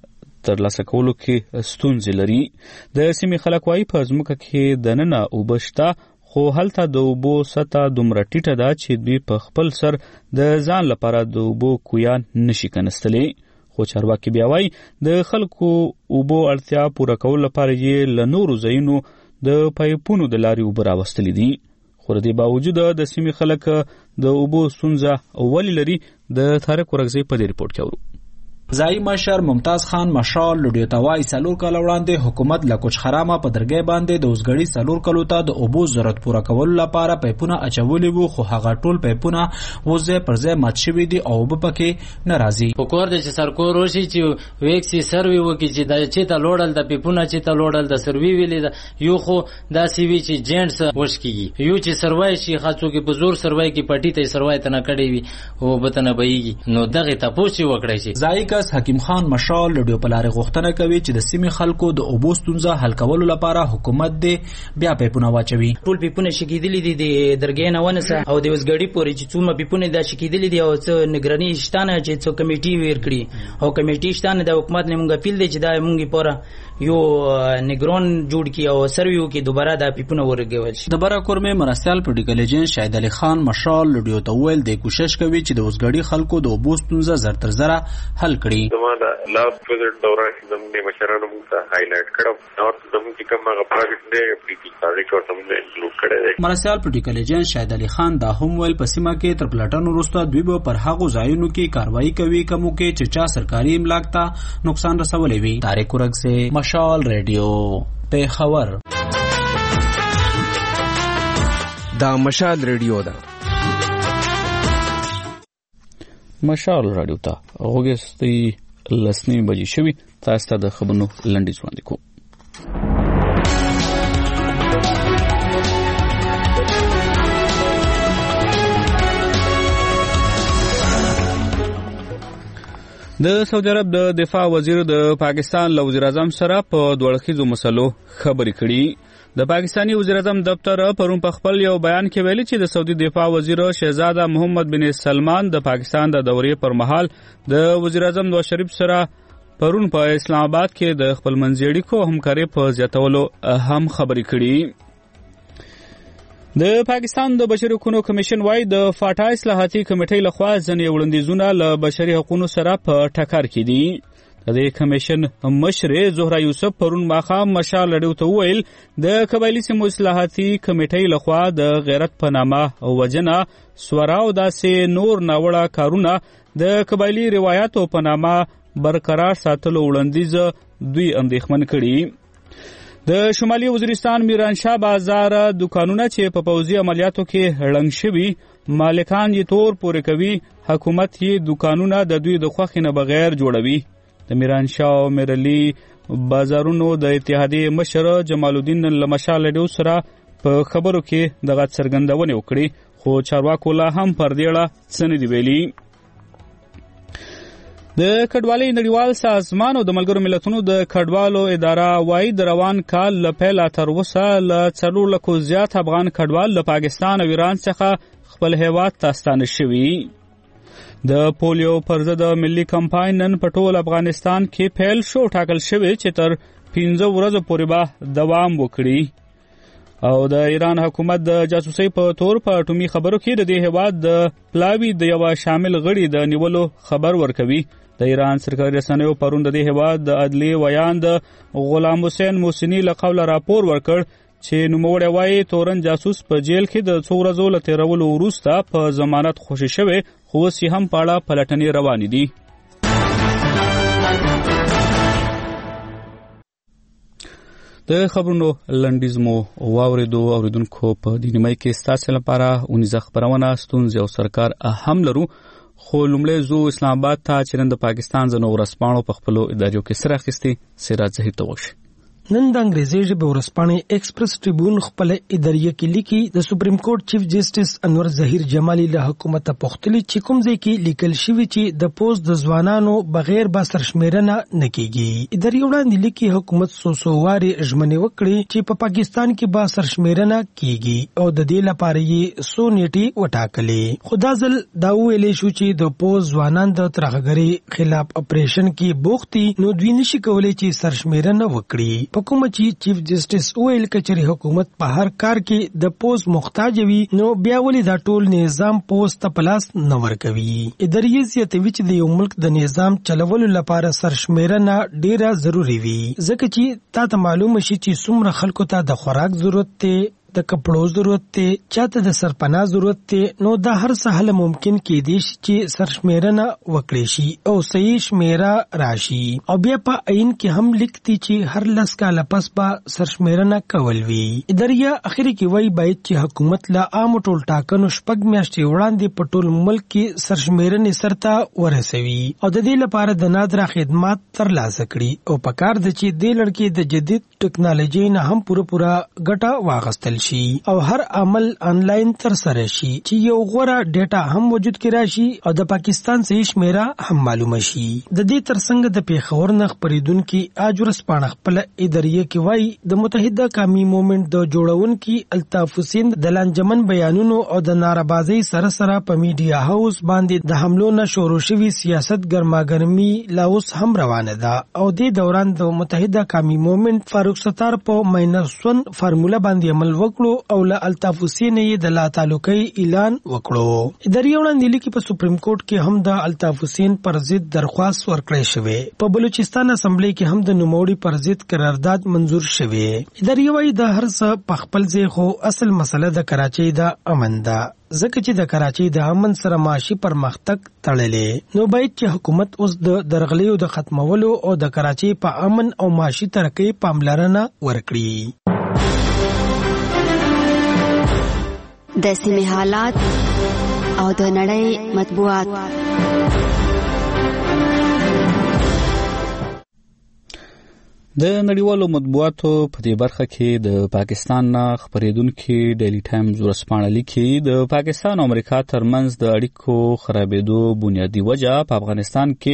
تر لاسه کولو کې ستونزې لري. د سیمې خلک وايي په ځمکه کې دننه اوبه شته، خو هلته د اوبو سطح دومره ټیټه ده چې دوی په خپل سر د ځان لپاره د اوبو کویان نشي کنستلی. خو چارواکي بیا وايي د خلکو اوبو اړتیا پوره کولو لپاره یې له نورو ځایونو د پایپونو د لارې اوبه راوستلې دي. خو د دې باوجود د سیمې خلک د اوبو ستونزه ولې لري د طارق ورغزي په دې ریپورت کې اورو. ځای مشر ممتاز خان مشال لډیو توای سلور کال وړاندې حکومت له کوچ خرامه په درګۍ باندې د اوسګړی سلور کلو ته د اوبو ضرورت پوره کولو لپاره پایپونه اچولي وو، خو هغه ټول پایپونه وځه پر ځای مات شوي دي او اوبه پکې ناراضي. وکور د چې سرکور وشي چې ویکسي سروي وکړي چې د چې ته لوړل د پیپونه چې ته لوړل د سروي ویلې یو خو دا سی وی چې جینټس وشکیږي یو چې سروای شي خاصو کې بزرګ سروای کې پټی ته سروای ته نه کړی وي او بتنه بېږي نو دغه تاسو وکړی شي. ځای حکیم خان مشال لډیو په لارې غوښتنه کوي چې د سیمې خلکو د اوبو ستونزه حل کولو لپاره حکومت دې بیا پایپونه واچوي. ټول پایپونه شکیدلي دي د درګۍ نه ونسه او د وسګړی پورې چې څومره پایپونه دا شکیدلي دي او څه نگراني شتانه چې څو کمیټي ویر کړي او کمیټي شتانه د حکومت نه مونږ اپیل دي چې دا مونږی پوره یو نگران جوړ کی او سرویو کې دوباره د پایپونه ورګول شي. د برا کورمې مرستيال پولیټیکل ایجنټ شاهد علي خان مشال لډیو ته ویل د کوشش کوي چې د وسګړی خلکو د اوبو ستونزه زر تر زره حل کړي. دا لاست وزټ دوران زموږ مشرانو موږ ته هایلایټ کړو او زموږ چې کوم هغه پروجیکټ دی پریټی تاریخ او سمونه انکلود کړی دی. مرستيال پولیټیکل ایجنټ شاهد علي خان دا هم ویل په سیمه کې تر پلټنو وروسته دوی به پر هغو ځایونو کې کاروایی کوي کوم کې چې چا سرکاري املاک ته نقصان رسولي وي. طارق ورغزي مشال ریډیو پیښور. دا مشال ریډیو ده. مشال رادیو ته غوږستي لسنی بجې شوي تاسو ته د خبرونو لنډیز وړاندې کوم. د سعودي عرب د دفاع وزیر د پاکستان له وزیر اعظم سره په دوه اړخیزو مسلو خبرې کړي. د پاکستاني وزیر اعظم دفتر پرون په خپل یو بیان کې ویلي چې د سعودي دفاع وزیر شهزاده محمد بن سلمان د پاکستان د دورې پر مهال د وزیر اعظم نواز شریف سره پرون په اسلام آباد کې د خپل منځي اړیکو همکاري په زیاتولو هم خبرې کړي. د پاکستان د بشري حقوقو کمیشن وايي د فاټا اصلاحاتي کمیټې لخوا ځینې وړاندیزونه له بشري حقوقو سره په ټکر کې دي. د دې کمیشن مشر زهرا یوسف پرون ماښام مشال رادیو ته وویل د قبایلي سیمو اصلاحاتي کمیټې لخوا د غیرت په نامه وجنه سوره او داسې نور ناوړه کارونه د قبایلي روایتو په نامه برقرار ساتلو وړاندیز دوی اندېښمن کړي. د شمالي وزیرستان میرانشاه بازار دکانونه چې په پوځي عملیاتو کې ړنګ شوي مالکان یې تور پورې کوي، حکومت یې دکانونه د دوی د خوښې نه بغیر جوړوي. د میرانشاه او میرعلي بازارونو د اتحادیې مشر جمال الدین له مشال رادیو سره په خبرو کې دغه څرګندونې وکړي، خو چارواکو لا هم پر دې اړه څه نه دي ویلي. د کډوالۍ نړیوال سازمان او د ملګرو ملتونو د کډوالو اداره وايي د روان کال له پیله تر اوسه له 4 لکو زیات افغان کډوال له پاکستان او ایران څخه خپل هیواد ته ستانه شوي. د پولیو پر ضد ملي کمپاین نن په ټول افغانستان کې پیل شو ټاکل شوی چې تر 15 ورځو پورې به دوام وکړي. او د ایران حکومت د جاسوسۍ په تور په اټومي خبرو کې د دې هیواد د پلاوي د یو شامل غړي د نیولو خبر ورکوي. د ایران سرکاري رسنیو پرون د دې هیواد د عدلي ویاند غلام حسین موسنی له قوله راپور ورکړ چې نوموړی وایي تورن جاسوس په جیل کې د 2 ورځو له تیرولو وروسته په ضمانت خوشي شوی، خو اوس یې هم په اړه پلټنې روانې دي. د خبرونو لنډیز مو واوریدو. اوریدونکو په دې نیمه کې ستاسو لپاره اونیزه خبرونه ستونزې او سرکار هم لرو، خو لومړی زو اسلام آباد ته چې نن د پاکستان ځینو ورځپاڼو په خپلو اداریو کې سره اخیستي. سراج ظهیر ته وښي. نن د انګریزي ژبې ورځپاڼې ایکسپریس ټریبون خپل اداریه کې لیکي د سپریم کورټ چیف جسټس انور ظهیر جمالي له حکومت پوښتنه چې کوم ځای کې لیکل شوی چې د پوز د ځوانانو بغیر با سرشمیرنه نه کیږي. اداریه وړاندې لیکي حکومت سوسواري ژمنې وکړي چې په پاکستان کې با سرشمیرنه کیږي او د دې لپاره یې سو نیټي وټاکلې. خدا ځل دا ویلې شو چې د پوز ځوانان د ترهګرۍ خلاف اپریشن کې بوختي نو دوی نشي کولای چې سرشمیرنه وکړي. په کومه چې چیف جسټس ویل کچري حکومت په هر کار کې د پوز محتاج وي نو بیا ولې دا ټول نظام پوز ته پلاس نه ورکوي. اداري زیاتوي چې د یو ملک د نظام چلولو لپاره سرشمیرنه ډیره ضروری وي، ځکه چې تاسو معلومه شي چې څومره خلکو ته د خوراک ضرورت ته، د کپړو ضرورت ته، چاته د سرپناه ضرورت ته، نو دا هر څه حل ممکن کېدی شي چې سرشمیرنه وکړي شي او صحیح شمیره راشي. او بیا په عین کې هم لیکتي چې هر 10 کاله پس به سرشمیرنه کول وي. اداریه اخري کې وایي باید چې حکومت له عام ټول ټاکنو 6 میاشتې وړاندې په ټول ملک کې سرشمیرنه سرته ورسوي او د دې لپاره د نادره خدمات ترلاسه کړي او په کار د چې د لړکې د جدید ټکنالوژي نه هم پوره ګټه واغستل شي او هر عمل آنلاین تر سره شي چې یو غوړه ډیټا هم وجود کې راشي او د پاکستان صحیح شمیره هم معلومه شي. د دې ترڅنګ د پیښور نه خبرېدونکو اجر سپانه خپل اداریه کې وایي د متحده قومي موومېنټ د جوړونکو الطاف حسین د لانجمن بیانونو او د ناربازي سره په میډیا هاوس باندې د حملو نه شروع شوی سیاست ګرماګرمي لا اوس هم روانه ده او د دوران د متحده قومي موومېنټ فاروق ستار په -1 فارموله باندې عمل وکړ او له الطاف حسین یې د لا تعلقي اعلان وکړو. اداري وړاندې لیکي په سپریم کورټ کې هم د الطاف حسین پر ضد درخواست ورکړی شوی. په بلوچستان اسمبلی کې هم د نوموړي پر ضد قرارداد منزور شوی. اداري وايي د هر څه په خپل ځای خو اصل مسله د کراچۍ د امن ده، ځکه چې د کراچۍ د امن سره معاشي پرمختګ تړلې. نو باید چې حکومت اوس د درغلیو د ختمولو او د کراچۍ په امن او معاشي ترقۍ پاملرنه ورکړي. د سیمې حالات او د نړۍ مطبوعات. د نړیوالو مطبوعاتو په دې برخه کې د پاکستان نه خبرېدونکي ډیلی ټایمز ورځپاڼه لیکي د پاکستان او امریکا ترمنځ د اړیکو خرابېدو بنیادی وجه په افغانستان کې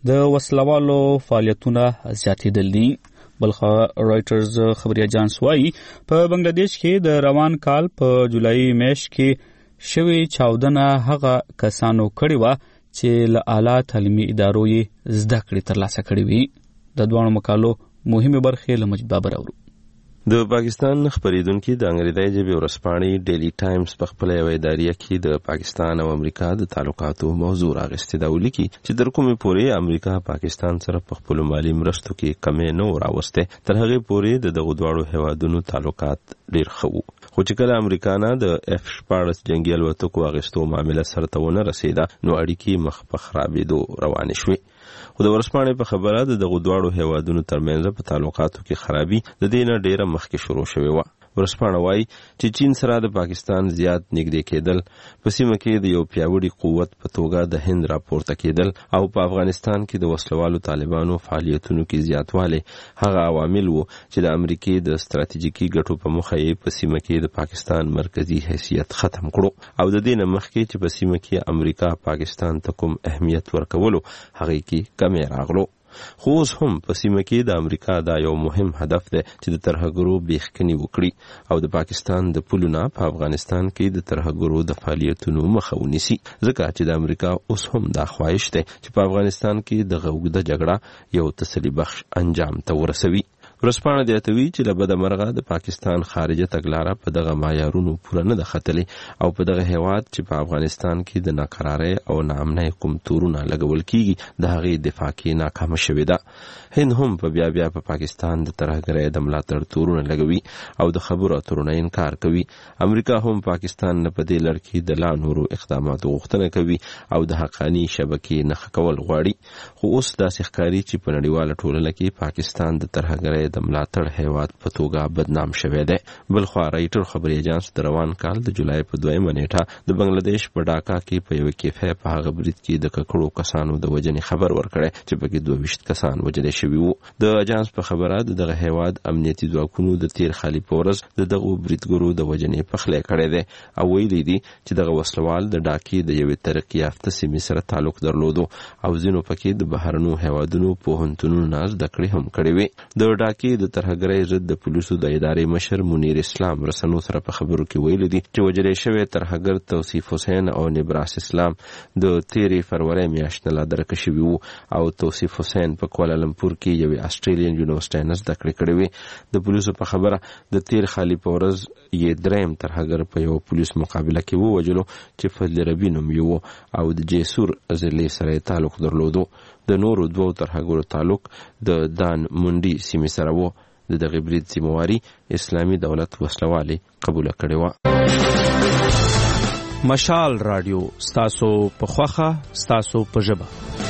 د وسلوالو فعالیتونه زیاتېدل دي. بلخوا رایټرز خبري اجانس وايي په بنگلاديش کې د روان کال په جولای میاشت کې شوی چاودنه هغه کسانو کړې وه چې له اعلی تعلیمي ادارو یې زده کړې ترلاسه کړې وي. د دوانو مقالو مهمه برخې له مجد بابر اورو. د پاکستان خبریدونکو د انګریزي ژبې ورځپاڼې ډیلی ټایمز په خپل یو اداریه کې د پاکستان او امریکا د تعلقاتو موضوع راغستې دا ولیکي چې تر کومه پورې امریکا پاکستان سره په خپل مالی مرستو کې کمې نه راوسته تر هغه پورې د دغه دواړو هیوادونو تعلقات ډیر ښه وو. خو چې کله امریکا نه د F-14 جنگي الوتکو اغستو معاملې سره ته ونه رسیده نو اړیکې مخ په خرابېدو روانې شوې. خو د ورځپاڼې په خبره د دغه دواړو هیوادونو ترمنځ په تعلقاتو کې خرابي د دې نه ډیره مخکې شروع شوې وه. ورځپاڼه وایي چې چین سره د پاکستان زیات نږدې کېدل، په سیمه کې د یو پیاوړي قوت په توګه د هند راپورته کېدل او په افغانستان کې د وسلوالو طالبانو فعالیتونو کې زیاتوالی هغه عوامل وو چې د امریکې د ستراتیژیکي ګټو په موخه یې په سیمه کې د پاکستان مرکزی حیثیت ختم کړو او د دې نه مخکې چې په سیمه کې امریکا پاکستان ته کوم اهمیت ورکولو هغه کې کمې راغلو. خو اوس هم په سیمه کې د امریکا دا یو مهم هدف دی چې د ترهګرو بیخکني وکړي او د پاکستان د پولونه په افغانستان کې د ترهګرو د فعالیتونو مخه ونیسي، ځکه چې د امریکا اوس هم دا خواهش دی چې په افغانستان کې د اوږده جګړه یو تسلی بخش انجام ته ورسوي. ورځپاڼه زیاتوي چې له بده مرغه د پاکستان خارجه تګلاره په دغه معیارونو پوره نه ده ختلې او په دغه هیواد چې په افغانستان کې د ناقرارۍ او ناامنۍ کوم تورونه لګول کیږي د هغې دفاع کې ناکامه شوې ده. هند هم په بیا په پاکستان د ترهګرۍ د ملاتړ تورونه لګوي او د خبرو اترو نه انکار کوي. امریکا هم پاکستان نه په دې لړ کې د لا نورو اقداماتو غوښتنه کوي او د حقاني شبکې نښه کول غواړي. خو اوس داسې ښکاري چې په نړیواله ټولنه کې پاکستان د ترهګرۍ د ملاتړ هیواد په توګه بدنام شوی دی. بلخوا رایټر خبري اجانس د روان کال د جولای په 2 نیټه د بنگلاديش په ډاکا کې په یو کیفه په هغه برید کې د ککړو کسانو د وژنې خبر ورکړی چې پکې 22 کسان وژل شوي وو. د اجانس په خبره دغه هیواد امنیتي ځواکونو د تیر خالي په ورځ دغه بریدګرو د وژنې پخلی کړی دی او ویلي دي چې دغه وسلوال د ډاکې د یوې ترقي یافته سیمې سره تعلق درلودو او ځینو پکې د بهرنو هیوادونو پوهنتونونو نه زده کړې هم کړې وې. د ډاکې د ترهګرۍ ضد د پولیسو د ادارې مشر منیر اسلام رسنو سره په خبرو کې ویلي دي چې وژل شوی ترهګر توصیف حسین او نبراس اسلام د 13 فروری میاشتې نه لا درک شوي وو او توصیف حسین په کوالالمپور کې یوې استرالین یونیورسيټي نه زده کړې کړې وې. د پولیسو په خبره د تیر خالي په ورځ یې دریم ترهګر په یو پولیس مقابله کې ووژلو چې فضل ربی نوم یې و او د جیسور ضلع سره تعلق درلودو. د نورو دوو ترهګرو تعلق د دان منډي سیمې سره و. د دغه برید ذمہواری اسلامي دولت وسلوالي قبول کړې و. مشال رادیو ستاسو په خوخه ستاسو په ژبه.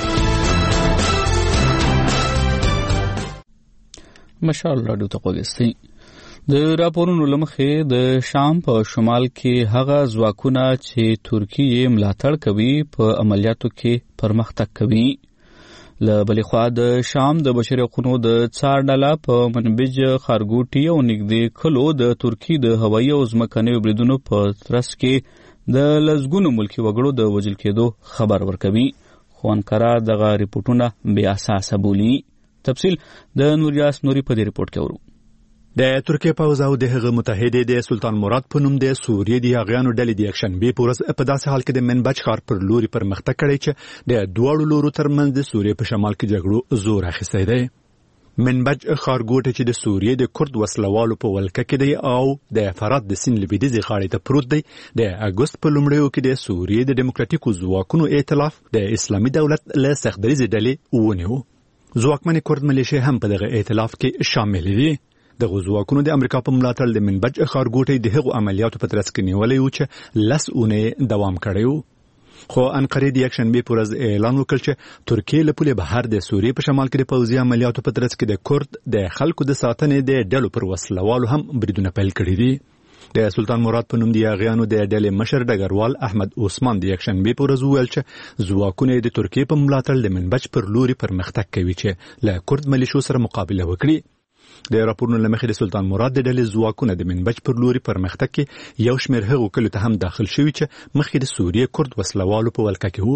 مشال رادیو ته وګورئ. د راپورونو لمخې د شام په شمال کې هغه ځواکونه چې ترکیه ملاتړ کوي په عملیاتو کې پرمختګ کوي. له بلې خوا د شام د بشري حقوقو د څار ډله په منبج خارګوټي او نږدې کلو د ترکیې د هوایي او ځمکنیو بریدونو په ترڅ کې د لسګونو ملکي وګړو د وژل کېدو خبر ورکوي. خو انکره دغه ریپورټونه بې اساسه بولي. تفصیل د نوریاس نوري په دې ریپورټ کې ورو. د ترکیه پوځ او د هغه متحده د سلطان مراد په نوم د سوریې د هغیانو ډلې د اکشن بي پورس په داسې حال کې د منبج ښار پر لوري پرمختګ کړی چې د دوړو لورو ترمنځ د سوریې په شمال کې جګړو زور اخیستی دی. منبج ښارګوټی چې د سوریې د کورد وسلوالو په ولکه کې دی او د فرات د سیند لویدیځې غاړې ته پروت دی. د اګوست په لومړیو کې د سوریې د ډیموکراتیکو ځواکونو ائتلاف د اسلامي دولت له سختدریزې ډلې ونیو. ځواکمنې کورد ملیشې هم په دغه ائتلاف کې شامل دي. دغه ځواکونو د امریکا په ملاتړ د منبج ښارګوټی د هغو عملیاتو په ترڅ کې نیولی و چې 10 اونۍ دوام کړی و. خو انقرې د یکشنبې په ورځ اعلان وکړ چې ترکیه له پولې بهر د سوریې په شمال کې د پوځي عملیاتو په ترڅ کې د کورد د خلکو د ساتنې د ډلو پر وسلوالو هم بریدونه پیل کړي دي. د سلطان مراد په نوم د یاغیانو د ډلې مشر ډګروال احمد عثمان د یکشنبې په ورځ وویل چې ځواکونه د ترکیې په ملاتړ د منبج پر لوري پرمختګ کوي چې له کورد ملیشو سره مقابله وکړي. د راپورونو له مخې د سلطان مراد د ډلې ځواکونه د منبج پر لوري پرمختګ کې یو شمېر هغو کلیو ته هم داخل شوي چې مخکې د سوریې کورد وسلوالو په ولکه کې وو.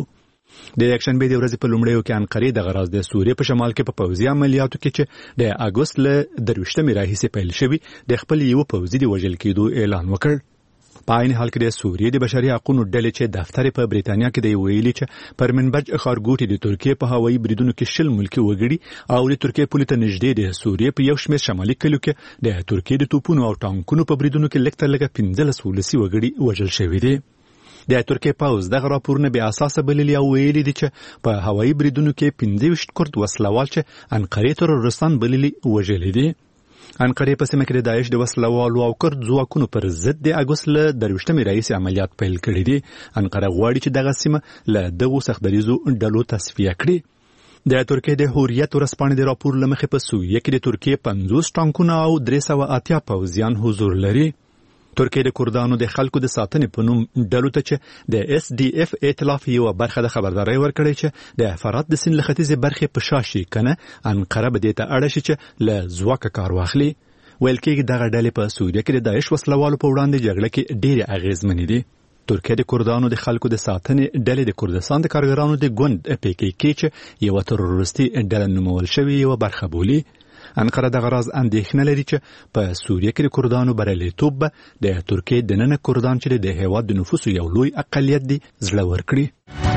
د یکشنبه د ورځې په لومړیو کې انقره د غراز د سوریې په شمال کې په پوځي عملیاتو کې چې د اگست له 23 راهیسې پیل شوي د خپل یو پوځي د وژل کېدو اعلان وکړ. په عین حال کې د سوریې د بشري حقوقو ډلې چې دفتر په بریتانیا کې د ویلي چې پر منبج خارګوټي د ترکیې په هوایي بریدونو کې شل ملکی وګړي او د ترکیې پولې ته نږدې د سوریې په یو شمېر شمالي کلیو کې د ترکیې د توپونو او ټانکونو په بریدونو کې لږ تر لږه 15 ولسي وګړي وژل شوي دي. د ترکیې پوځ دغه راپورونه بې اساسه بللي او ویلي دي چې په هوایي بریدونو کې 15 کورد وسلوال چې انقره تروریستان بللي وژلي دي. انقره په سیمه کې د داعش د وسلوالو او کورد ځواکونو پر ضد د اگست له 23 راهیسې عملیات پیل کړي دي. انقره غواړي چې دغه سیمه له دغو سختدریزو ډلو تصفیه کړي. د ترکیې د حریت ورځپاڼې د راپور له مخې په سوریه کې د ترکیې 50 ټانکونه او 380 پوځیان حضور لري. ترکیې د کردانو د خلکو د ساتنې په نوم ډلو ته چې د SDF ائتلاف یو برخه د خبرداري ورکړې چې د فرات د سیند له ختیځې برخې په شا شي کنه انقره به دې ته اړه شي چې له ځواکه کار واخلي. ویل کېږي دغه ډلې په سوریه کې د داعش وسلوالو په وړاندې جګړه کې ډېرې اغېزمنې دي. ترکیه د کردانو د خلکو د ساتنې ډلې د کردستان د کارګرانو د ګوند PKK چې یو تروریستي ډله نومول شوې یو برخه بولي. انقره د غراز اندېښنه لري چې په سوریه کې د کردانو بریالیتوب به د ترکیې دننه کردان چې د هېواد د نفوسو یو لوی اقلیت دي زړه ورکړي.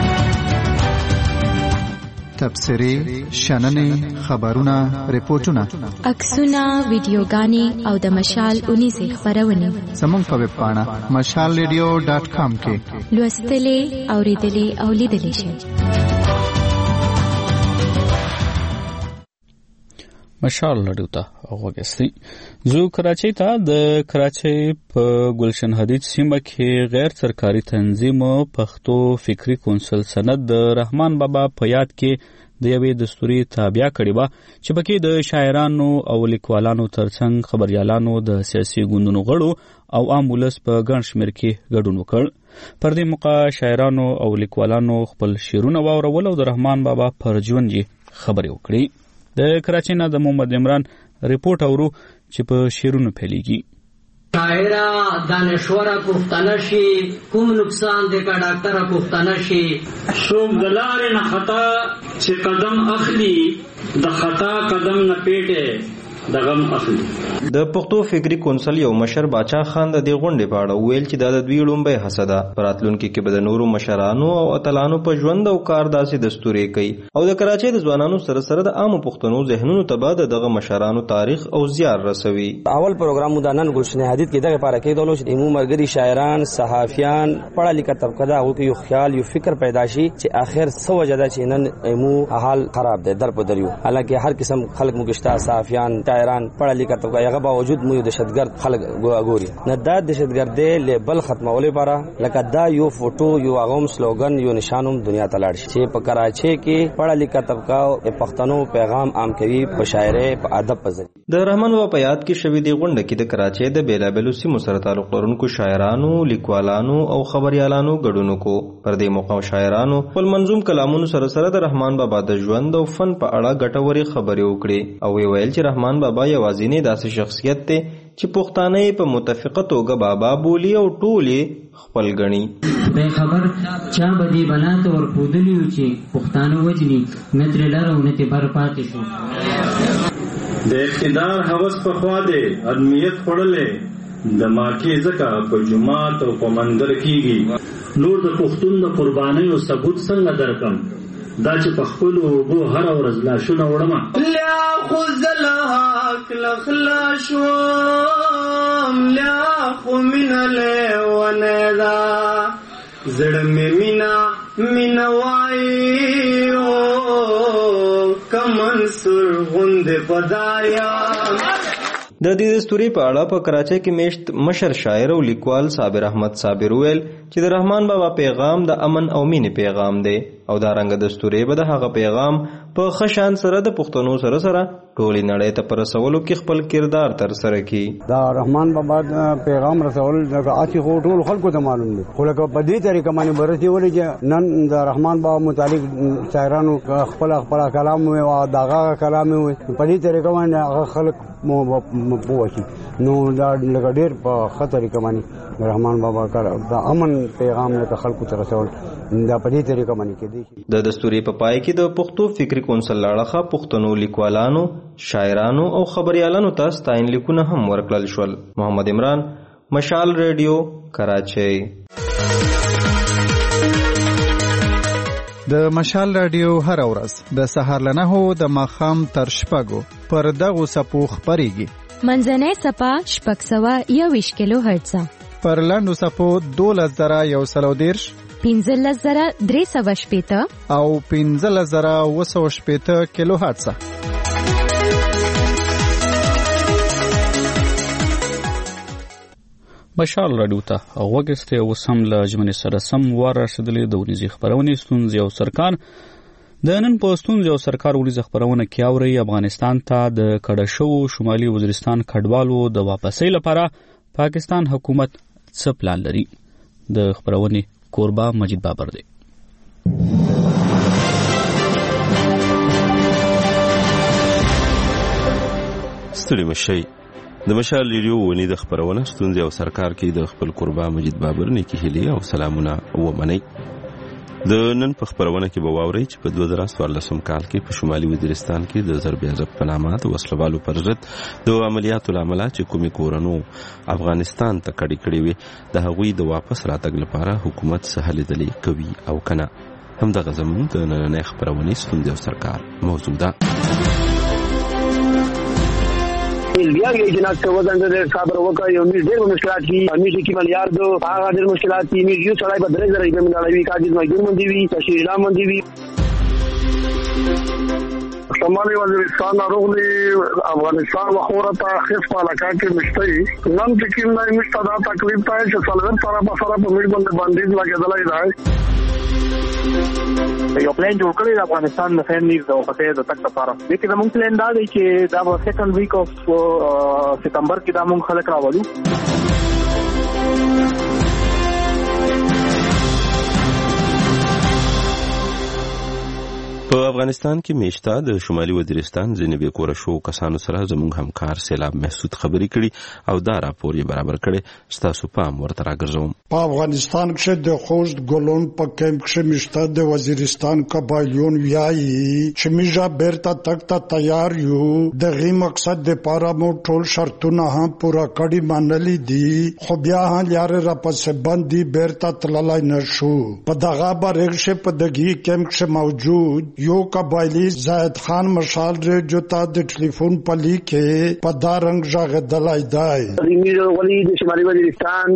تبصرې، شننې، خبرونه، ریپورتونه، عکسونه، ویډیوګانې او د مشال 19 خبرونه زموږ په ویب پاڼه mashalradio.com کې لوستلې، اوریدلې او لیدلې شئ. مشال لړیو ته وګورئ. زو کراچۍ ته د کراچۍ په ګلشن حدید سیمه کې غیر سرکاري تنظیم پښتو فکری کونسل سند د رحمان بابا په یاد کې د یوې دستوري تابع کړي و چې پکې د شاعرانو او لیکوالانو ترڅنګ خبريالانو د سیاسي ګوندونو غړو او عام ولس په ګڼ شمېر کې ګډون وکړ. پر دې موقع شاعرانو او لیکوالانو خپل شعرونه واورول او د رحمان بابا پر ژوند یې خبرې وکړي. د کراچۍ نه د محمد عمران ریپورت اورو چې په شعرونو پیلېږي. شاعره دانشوره پښتنه شي، کوم نقصان دی که ډاکټره پښتنه شي. څوک د لارې نه خطا چې قدم اخلي، د خطا قدم نه پیټه د غم اخلي. د پښتو فکری کونسل یو مشر باچا خان د دې غونډې په اړه ویل چې دا د دوی لومبۍ هڅه ده. په راتلونکي کې به د نورو مشرانو او اتلانو په ژوند او کار داسې دستوري کوي او د کراچۍ د ځوانانو سره سره د عامو پښتنو ذهنونو ته به دغه مشرانو تاریخ او زیار رسوي. اول پروګرام د نن ګلشن حدید کې دغه لپاره کېدلو چې عموم مرګري شاعران، صحافیان، پړه لیکه طبقه دا او یو خیال یو فکر پیدا شي چې اخر سو وجدا چې نن مو حال خراب دی در په دریو. حالانکه هر قسم خلک مګشتا صحافیان، شاعران، پړه لیکه طبقه هغه باوجود مو دهشتګرد خلک ګوري. نه دا دهشتګردي لیبل ختمولې لپاره لکه دا یو فوټو یو اغم سلوګن یو نشانوم دنیا ته لاړ شي چې په کراچۍ کې پړه لیکه طبقه او پښتنو پیغام عام کوي په شاعرۍ، په ادب، په ځای. د رحمان بابا په یاد کې شوې دی غونډه کې د کراچۍ د بیلابېلو سیمو سره تعلق لرونکو شاعرانو، لیکوالانو او خبريالانو ګډون وکړو. پر دې موقع شاعرانو خپل منظوم کلامونو سره سره د رحمان بابا د ژوند او فن په اړه ګټورې خبرې وکړې او ویل چې رحمان بابا یوازینی داسې شخصیت دی چې پښتانه په متفقه توګه بابا بولی او ټولې خپل غني. به خبر چا بدی بنات ور پودلیو چې پښتانه وجني نتر لار او نت بر پاتې شو. د اقتدار هوس په خوا دی ادمیت خړلې د ماکه زکه په جمعات او په منبر کیږي. نور د پښتون د قربانۍ او ثبوت څنګه درکم دا چې په خپل وګو هر ورځ لاشونه وړم. لا خذلهاک لخلاشوم لا خو من لیوندا زړه مینا مینوای او کمنصور غوند پدایا. د دې دستوري په اړه په کراچۍ کې میشت مشر شاعر او لیکوال صابر احمد صابر ویل چې د رحمان بابا پیغام د امن او مینې پیغام دی او دا رنګ دستوري به د هغه پیغام په خشان سره د پښتنو سره سره ټولې نړۍ ته پر رسولو کې خپل کردار تر سره کی. دا رحمان بابا پیغام رسول د اتی خو ټول خلکو ته معلوم دي خو لکه په دې طریقه باندې برسي ولې چې نن د رحمان بابا متعلق شاعرانو خپل کلام او داغه کلام په دې طریقه باندې هغه خلک مو پوښي نو دا لګ ډیر په خطرې کمانی رحمان بابا کار د امن پیغام له خلکو ته رسول دا په دې طریقه باندې کېدی. د دستوري په پای کې د پښتو فکری کونسل لاړه پښتنو لیکوالانو، شاعرانو او خبريالانو ته ستاین لیکونه هم ورکړل شول. محمد عمران، مشال ریډیو، کراچۍ. د مشال رادیو هر ورځ د سهار له 9 د ماښام تر 6 پر دغو څپو خپرېږي. منځنۍ څپه 621 کیلو هرتز، پر لاندو څپو 12140، 15380 او 15980 کیلو هرتز. مشال راډیو ته غوږ اوس هم له ژمنې سره سم وار رسېدلې د ورځې خپرونې ستونزې او سرکار. د نن په ستونزې او سرکار ورځې خپرونه کې اورئ افغانستان ته د کډه شوو شمالي وزیرستان کډوالو د واپسۍ لپاره پاکستان حکومت څه پلان لري. د خپرونې کوربه مجید بابر دی. ستړي مشئ. د مشال ریډیو ونی د خبرونه ستونزې او سرکار کې د خپل قربا مجید بابر نیکی هیلې او سلامونه ومنئ. د نن په خبرونه کې به واورئ چې په 2014 کال کې په شمالي وزیرستان کې د ضرب عضب په نامه د وسلوالو پر ضد د عملیاتو لامل چې کومې کورونو افغانستان ته کډې وي د هغوی د واپس راتګ لپاره حکومت څه هلې ځلې کوي او کنه. همدغه زموږ د نننۍ خبرونې ستونزې او سرکار موضوع ده. بیا یې جناب څه وزن د صبر وکړ یو ډېر مشکلات کی همیشه کی ملیار دو هغه ډېر مشکلات کی یو سړی په درې ځای کې منداوي کاجز مجبور مندي وي تشریلا مندي وي. شمالي وزیرستان راغلي افغانستان وخورته خص په علاقه کې مشتي نن چې کوم نه مشته دا تکلیف پای چې څلور طرفه سره په میډ باندې لګیدلای دی. یو پلان جوړ کړی د افغانستان د فیملیز او پته د تک لپاره د کې زموږ پلان دا دی چې دا په سیکنډ ویک اف سپتمبر کې دا موږ خلک راوړو. په افغانستان کې میشته د شمالي وزیرستان ځینې بې کوره شو کسانو سره زموږ همکار سیلاب محسود خبرې کړي او دا راپور یې برابر کړی. ستاسو پام ورته راګرځوم. په افغانستان کې د خوست ګلون په کمپ کې میشته د وزیرستان قبایلیون ویایي چې میجا بیرته تک ته تیار یو د غي مقصد د پاره مو ټول شرطونه هم پورا کړي منلې دي خو بیا هم یار را پسې باندې بیرته تللای نشو. په دغه برېښه په دغه کمپ کې موجود یو قبایلی زاید خان مشال ریډیو ته د ټلیفون په لیکه په دارنګ ژغدلای دی. ریمیرو ولی د شمالي وزیرستان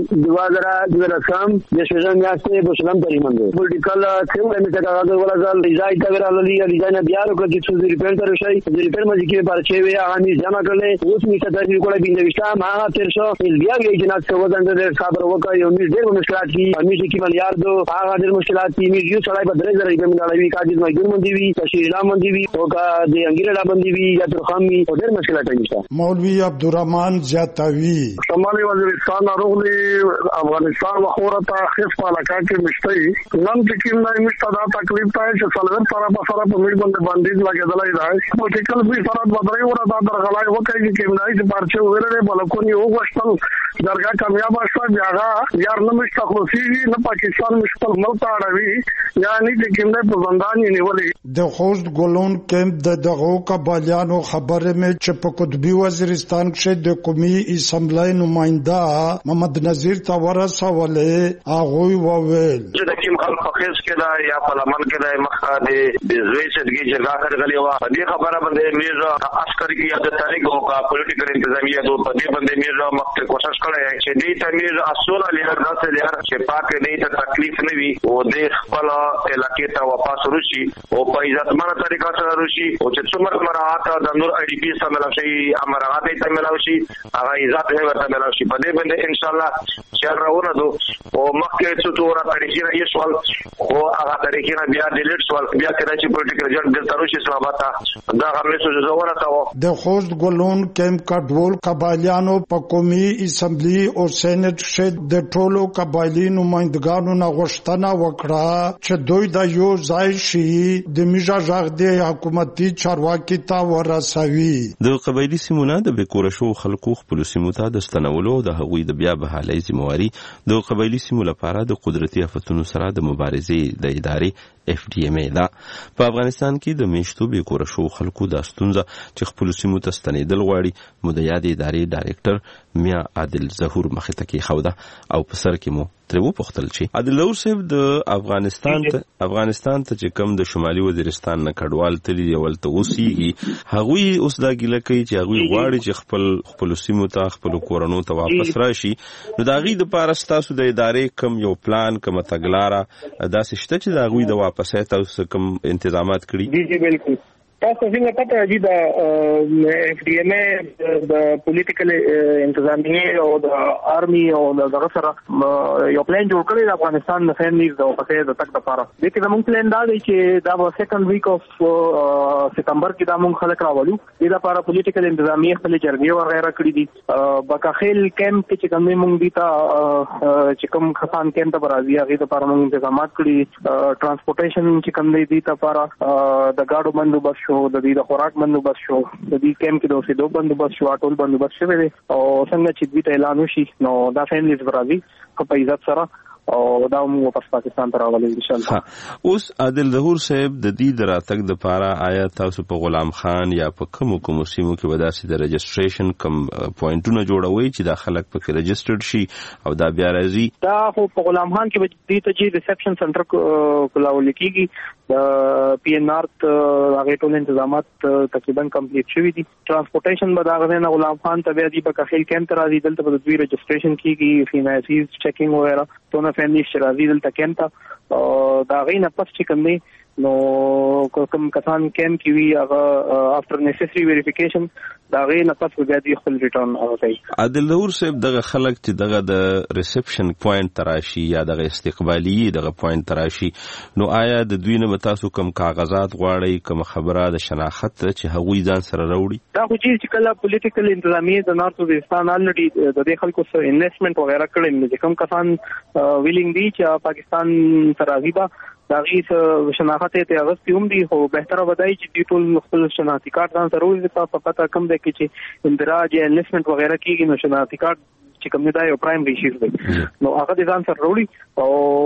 2013 د شجاع میاشتې په شلم تریمنده پولیټیکل څنګه مې څنګه غوړل ریزای تا وراللی ریزای نه بیا وکړي چې څه ریپیر تر شي د ریپیر مې کې پرچې وي هغه نه جمع کړل اوس می څه د کوله بینويشته ما تر شو بیا یې جنات څه وزن د صبر وکړ یو ډېر مشکلات کی همیشه کې ملیار دو هغه ډېر مشکلات کی یو سړی په درې ځای کې منداوي کاجز مجبور مندي وي تشریلا مندي وي او کا د انګریډا مندي وي یا ترخامي او ډېر مشکلات نشته. مولوی عبدالرحمن زیاتوی شمالي وزیرستان راغلي افغانستان وخورته خص په علاقه کې مشتي نن چې کوم نه مشته دا تکلیف پای چې څلور طرفه سره په میډ باندې لګیدلای دی. پولیټیکل به سره بدري ور دا درغلای وکړي چې کوم نه چې پارچه ورره بلکونی او وشتل درګه کامیاب شوه بیا یار نه مشته خلاصي نه پاکستان مشتل ملک اړوي یعنی چې کوم نه په زندان نیولې. د خوست ګلون کمپ د دغه قبایلیانو خبره مې چې په قطبي وزیرستان کې د قومي اسمبلی نماینده محمد نذیر ته ورسولې هغه وویل چې د کوم خلک په خیس کې دا یا په لمن کې دا مخه د زوی سدګي جګه کړغلی و په دې خبره باندې میر عسکر کی یا د تاریخ او کا پولیټیکل انتظامیه دوه په دې باندې میر مخته کوشش کړی چې دې تمیر اصول علی حضرت لهر چې پاک دې ته تکلیف نه وي او دې خپل علاقې ته واپس ورشي او په عزتمنه طریقه سره ورشي او چې څومره مراعات د نور ای ډی پی سره ملوشي امرغات ته ملوشي هغه عزت یې ورته ملوشي په دې باندې ان شاء الله چې راونه دو او مخکې څو تور طریقې یې سوال او هغه طریقې بیا ډیلیټ سوال بیا کړی چې پولیټیکل ایجنټ د تروشي اسلاماباد دا هم څه زوره تا د خوست ګلون کمپ کډول قبایلیانو په قومي اسمبلی او سېنات کې د ټولو قبایلی نمائندګانو نه غوښتنه وکړه چې دوی د یو ځای شي د د میجا ژغ د حکومتي چارواکي ته ورسوي. د قبایلی سیمونه د بیکوره شو خلکو خپل سیمو ته د ستنولو د هغوی د بیا بحالي ذمہواری د قبایلی سیمو لپاره د قدرتي آفتونو سره د مبارزې د ادارې FDMA دا. په افغانستان کې د میشتو بیکوره شو خلکو د ستونزه چې خپل سیمو ته ستنېدل غواړي مو د یادې ادارې ډایرکټر میا عادل ظهور مخې ته کېښوده او په سر کې مو ترې وپوښتل چې عادل ظهور صاحب د افغانستان ته چې کوم د شمالي وزیرستان نه کډوال تللي دي ولته اوسېږي هغوی اوس دا ګیله کوي چې هغوی غواړي چې خپل سیمو ته خپل کورونو ته واپس راشي. نو د هغوی دپاره ستاسو د ادارې کوم یو پلان کومه تګلاره داسې شته چې د هغوی د واپسۍ تاسو کوم انتظامات کړي؟ جی بالکل تاسو څنګه پته دی د FDMA د پولیټیکل انتظامیه او د آرمي او د سره یو پلان جوړ کړی د افغانستان د فیملیز د واپسۍ د تک لپاره. د دې موږ پلان دا دی چې دا په سیکنډ ویک اف سپتمبر کې دا موږ خلک راولو. د لپاره پولیټیکل انتظامیه خپل جرګې وغیرہ کړی دي. بکاخیل کیمپ کې چې کوم موږ دي ته چې کوم خفان کیمپ ته راځي هغه لپاره موږ انتظامات کړی. ترانسپورټیشن چې کوم دی ته لپاره د گاډو بندوبست د دې د خوراک بندوبست شو د دې کیمپ کې د اوسېدو بندوبست شو ټول بندوبست شوی دی او څنګه چې دوی ته اعلان وشي نو دا فیملیز راځي په عزت سره او دا موږ واپس پاکستان ته راولو ان شاء الله. اوس عادل ظهور صاحب د دې د راتګ د پاره آیا تاسو په غلام خان یا په کوم سیمو کې وداسي د رجسټریشن کوم پوینټونه جوړوي چې د خلک په رجسټرډ شي او دا بیا راځي؟ دا خو په غلام خان کې د ته چې ریسپشن سنټر کولاول کېږي د PNR هغه ټول انتظامات تقریبا کمپلیټ شوي دي. ترانسپورټیشن به دا غوښنه غلام خان ته بیا دی په کخیل کیمپ راځي دلته په دوی رجسټریشن کېږي فینانسیز چیکینګ وغیرہ ته فیملی شرازی دلته کیمپ ته دا غي نه پس چې کوم دی نو کوم کسان کیمپ کې وی هغه افټر نیسیسری ویریفیکیشن دا غي نه پس بیا دی خپل ریټرن اوځي. عادل ظهور صاحب دغه خلک چې دغه د ریسپشن پوینټ تراشي یا دغه استقبالی دغه پوینټ تراشي نو آیا د دوی نه تاسو کوم کاغذات غواړي کوم خبره د شناخت چې هغوی ځان سره راوړي؟ دا خو چې کله پولیټیکل انتظامیه د نارث وزیرستان الریډي د دې خلکو سره انویسټمنٹ وغیرہ کړي چې کوم کسان ویلینګ دي چې پاکستان سره راځي داغي شناخت ته اغستې هم دي خو بهتره ودای چې دې ټول خپل شناختی کارت ځان سره ولري په پته کم دی چې اندراج یا انویسټمنٹ وغیرہ کیږي نو شناختی کارت چې کوم دی یو پرایمري شیز دی نو هغه د ځان سره وروړي او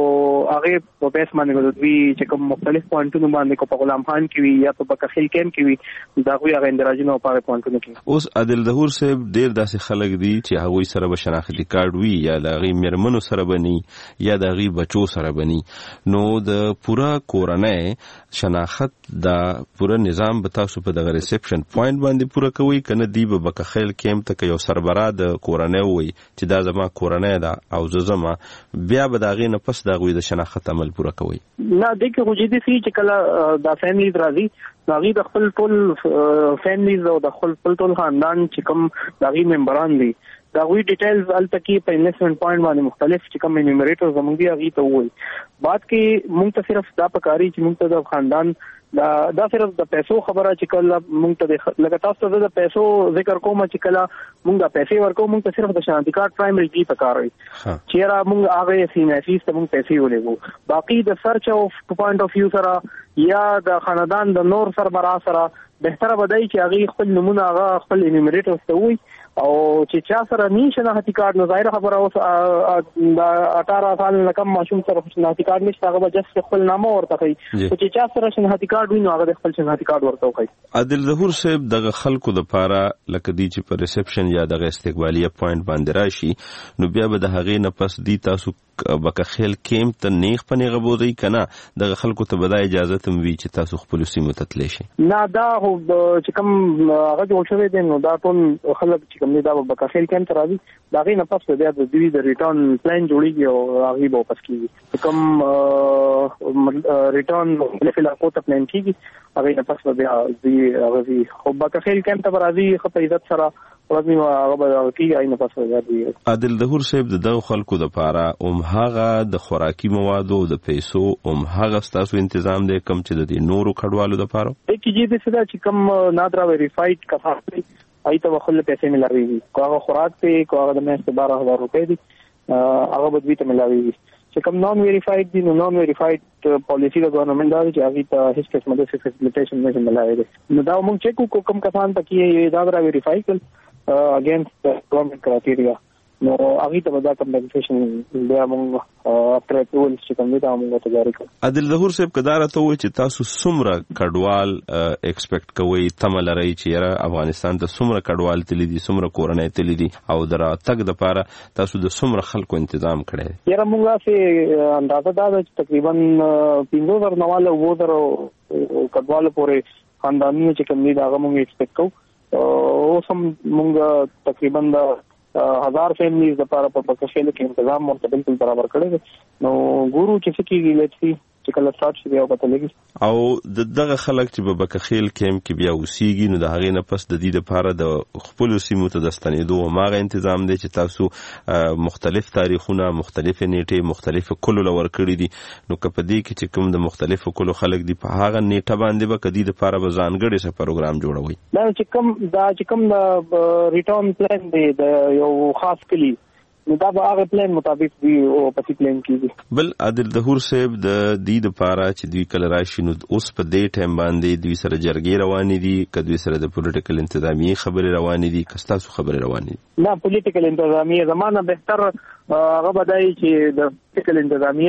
هغه په بیس باندې د دوی چې کوم مختلف پوینټونو باندې کو په غلام خان کې وي یا په بکخیل کیمپ کې وي دا خو هغه اندراج نه په پوینټونو کې. اوس عادل ظهور صاحب ډیر داسې خلک دي چې هغه سره به شناختی کارت وي یا د هغه مرمنو سره بني یا د هغه بچو سره بني نو د پورا کورنۍ شناخت دا پورا نظام به تاسو په دغه ریسپشن پوینټ باندې پورا کوي کنه دی به بکخیل کیمپ ته یو سربراه د کورنۍ وي چې دا زما کورنۍ ده او زما بیا به دا غي نه پس دا غوي د شناخت عمل پورا کوي. نه دغه وجودي سي چې کله دا فیملیز راځي دا غي د خپل ټول فیملیز او د خپل ټول خاندان چې کوم دا غي ممبران دي دا غوي ډیټیلز التکی په انویسټمنٹ پوینټ باندې مختلف چې کوم انیمریټر زموږ دی هغه ته وایي. بعد کې موږ ته صرف دا پکاري چې موږ ته د خاندان دا صرف د پیسو خبره چې کله موږ ته لکه تاسو ته د پیسو ذکر کوم چې کله موږ د پیسې ورکو موږ ته صرف د شناختی کارت پرایمري دی پکاري چې را موږ هغه سینافیس ته موږ پیسې ولېګو باقي د سرچ اف پوینټ اف ویو سره یا د خاندان د نور سربراه سره بهتره بدای چې هغه خپل نمونه هغه خپل انیمریټر ته وي او چې چا سره نه شناختی کارت نو ظاهر خبره اوس د 18 سال نه کم ماشوم سره شناختی کارت نشته هغه جست خپل نامه ورته کوي چې چا سره شناختی کارت وي نو هغه خپل شناختی کارت ورته کوي. عادل ظهور صاحب دغه خلکو د پاره لکه دی چې په ریسپشن یا دغه استقبالیه پوینټ باندې راشي نو بیا به د هغې نه پس دی تاسو بکخیل کیمپ ته نیغ په نیغه بوځي کنه دغه خلکو ته به اجازه تم وی چې تاسو خپل سیمو ته تللی شي؟ نه دا خو چې کوم هغه جوړ شوی دی نو دا ټول خلک چې کوم دا بکخیل کیمپ ته راځي دا غي نه پس بیا د دوی د ریټرن پلان جوړیږي او هغه به واپس کیږي کوم ریټرن په علاقو ته پلان کیږي هغه نه پس بیا دوی هغه خو بکخیل کیمپ ته راځي خو په عزت سره ورځي هغه به کیږي نه پس بیا دوی. عادل ظهور صاحب دغه خلکو د پاره هغه د خوراکي موادو د پیسو هغه ستاسو تنظیم دی کوم چې د نورو کډوالو د پاره د کیږي د څه چې کوم نادرا ویریفاید کفاره ایته وخل پیسې ملاوي کوه خوراک په کوه د مېسته 12000 روپے دي هغه به دوی ته ملاوي چې کوم نان ویریفاید دي نو نان ویریفاید پالیسی د ګورنمنت دا چې هغه ته هیڅ قسمه د فیسیلیټیشن نه ملایي دي. نو دا موږ چې کوم کسان پکې دا را ویریفای کړ اگینست ګورنمنت کرایټیریا نو هغه ته دا کمپنسیشن بیا موږ افټر اپروول چې کوم دا موږ ته جاری کړ. عادل ظهور صاحب کدارته وای چې تاسو څومره کډوال ایکسپیکټ کوئ تمل لري چې را افغانستان ته څومره کډوال تللی دي څومره کورنۍ تللی دي او درا تک د پاره تاسو د څومره خلکو تنظیم کړی؟ یاره موږ چې اندازه دا چې تقریبا 15,000 نواله وو کډوال پورې خاندانی چې کوم دي دا موږ ایکسپیکټ کوو او سم موږ تقریبا 1000 فیملیز د پاره په پکشل کې تنظیم ورته بالکل برابر کړی نو ګورو چې څه کیږي لټي چې کله سٹارټ شي او پته لګي او دغه خلک چې په بکخیل کیمپ کې بیا اوسېږي نو د هغې نه پس د دې لپاره د خپل سیمو ته د ستنېدو هماغه تنظیم دی چې تاسو مختلف تاریخونه مختلف نیټې مختلف کلو لور کړی دي نو که په دې کې چې کوم د مختلفو کلو خلک دي په هغه نیټه باندې به کدي لپاره به ځانګړی څه پروګرام جوړوي دا چې کوم د ریټرن پلان دی د یو خاص کلی نو دا به هغه پلان مطابق دی او پتی پلان کیږي. بل عادل ظهور صاحب د دې لپاره چې دوی کله راشي نو اوس په دې ټایم باندې دوی سره جرګې روانې دي کدوې سره د پولیټیکل انتظامی خبرې روانې دي کستاسو خبرې روانې دي؟ نه پولیټیکل انتظامی زمانه بهتر هغه بدای چې د پولیټیکل انتظامی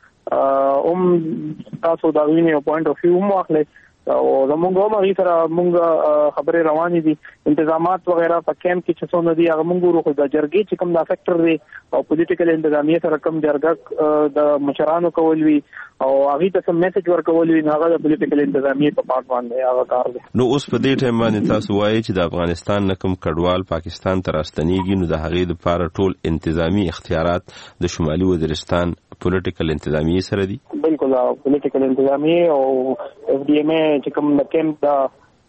سره تاسو دا ویني پوینټ اف ویو مو اخلي او زمونږ هم هغه سره مونږ خبرې روانې دي انتظامات وغیرہ په کیمپ کې چې څونه دي هغه مونږ ورو د جرګې چې کوم دا فیکٹر دی او پولیټیکل انتظامی سره کوم جرګه د مشرانو کول وی او هغه ته سم میسج ورکول وی هغه د پولیټیکل انتظامی په پاک باندې هغه کار دی. نو اوس په دې ټایم باندې تاسو وایي چې د افغانستان نکم کډوال پاکستان ته راستنیږي نو د هغې لپاره ټول انتظامی اختیارات د شمالي وزیرستان پولیټیکل انتظامی سره دي؟ بالکل پولیټیکل انتظامی او اف ډي ایم چې کوم د کیمپ دا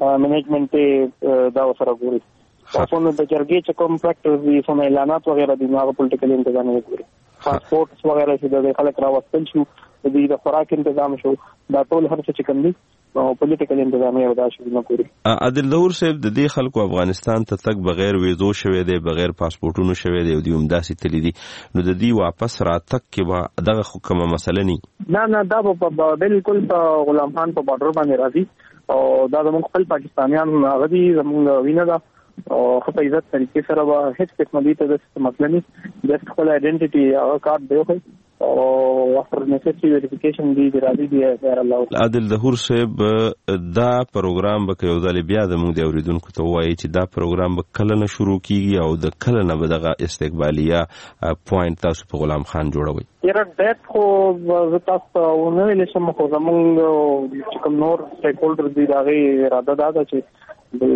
منیجمنت دا سره ګوري تاسو نو د جرګې چې کوم فیکټرز دي سم اعلانات وغیرہ دي هغه پولیټیکل انتظامی ګوري پاسپورټس وغیرہ چې د خلک راوستل شو د خوراک تنظیم شو دا ټول هر څه چې کوم دي او پولیټیکل انتظامی او دا شي نه ګوري. عادل ظهور صاحب د دې خلکو افغانستان ته تک بغیر ویزو شوی دی بغیر پاسپورټونو شوی دی او دوی همداسې تللی دي نو د دې واپس راتګ کې به دغه کومه مسله نه دا په بالکل په غلام خان په بارډر باندې راځي او دا زموږ خپل پاکستانیان هغه دي زموږ وینه ده او خپل عزت طریقې سره به هیڅ قسم دي ته د مسله نه جست خپل آیډنټیټي هغه کارت دی خو او افter necessary verification دی راځي دی غیر الله. عادل ظهور صاحب دا پروګرام به یو ځل بیا د موږ د اوریدونکو ته وایي چې دا پروګرام به کله نه شروع کیږي او د کله نه به دغه استقبالیه پوینټ تاسو په غلام خان جوړوي؟ یاره ډیټ خو زه تاسو ونه ویل شم خو زمونږ چې کوم نور سټیک هولډر دي دا غي اراده دا چې د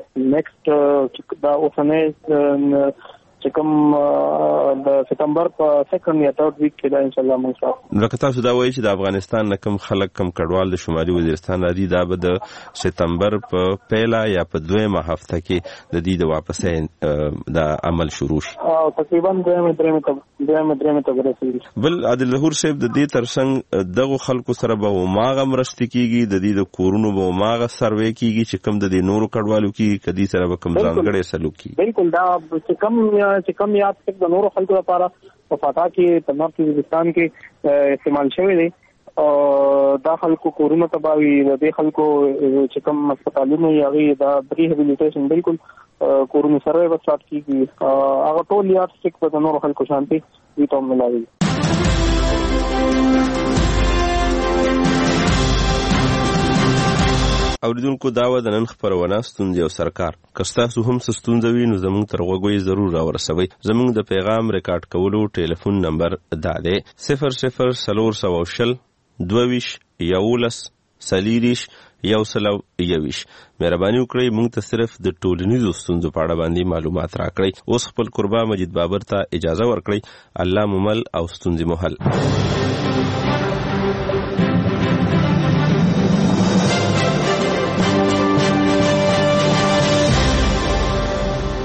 نیکسټ دا اوسنه چې کوم د سپتمبر په سیکنډ یا تھرد ویک کې دا ان شاء الله موږ سره لکه تاسو دا وایي چې د افغانستان نه کوم خلک کوم کډوال د شمالي وزیرستان راځي دا به د سپتمبر په پیله یا په دویمه هفته کې د دې د واپسې د عمل شروع شي او تقریبا درېمه ته ورسېږي. بل عادل ظهور صاحب د دې ترڅنګ دغه خلکو سره به ماغه مرستې کیږي د دې د کورونو به ماغه سروې کیږي چې کوم د دې نورو کډوالو کې کدي سره به کوم ځانګړي سلوک کیږي؟ بالکل دا چې کوم یاد څخه د نورو خلکو لپاره په فاتا کې په نورث وزیرستان کې استعمال شوی دی او دا خلکو کورونه تباوی د خلکو چې کوم هسپتالونو یا غي دا ریهابیلیټیشن بالکل کورونه سره به سٹارټ کیږي هغه ټول یاد څخه د نورو خلکو شانتي وي ته ملایي. اوریدونکو دا و د نن خبرونه ستونزې او سرکار کستاسو هم ستونزې وي نو زموږ تر غوږی ضرور راورسوي. زموږ د پیغام ریکارډ کولو ټلیفون نمبر دا دی 0040 22 11 سلیریش یو سلو یویش. مهرباني وکړئ موږ ته صرف د ټولنیزو ستونزو په اړه باندې معلومات راکړئ. اوس خپل قربا مجید بابر ته اجازه ورکړئ. الله ممل او ستونزې محل.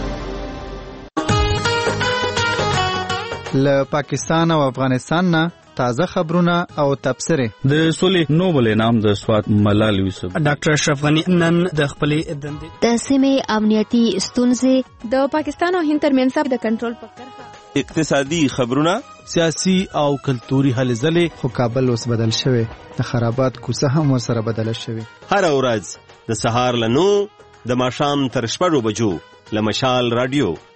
له پاکستان او افغانستان نه تازه خبرونه او تبصرې. د سولې نوبل انعام د سوات ملال یوسف. ډاکټر اشرف غنی نن د خپلې دندې د سیمې امنیتي ستونزې، د پاکستان او هند ترمنځ د کنټرول په کرښه، اقتصادي خبرونه، سیاسي او کلتوري هلې ځلې. خو کابل اوس بدل شوی، د خرابات کوڅه هم ورسره بدله شوې. هر ورځ د سهار له 9 د ماښام تر 6 بجو له مشال رادیو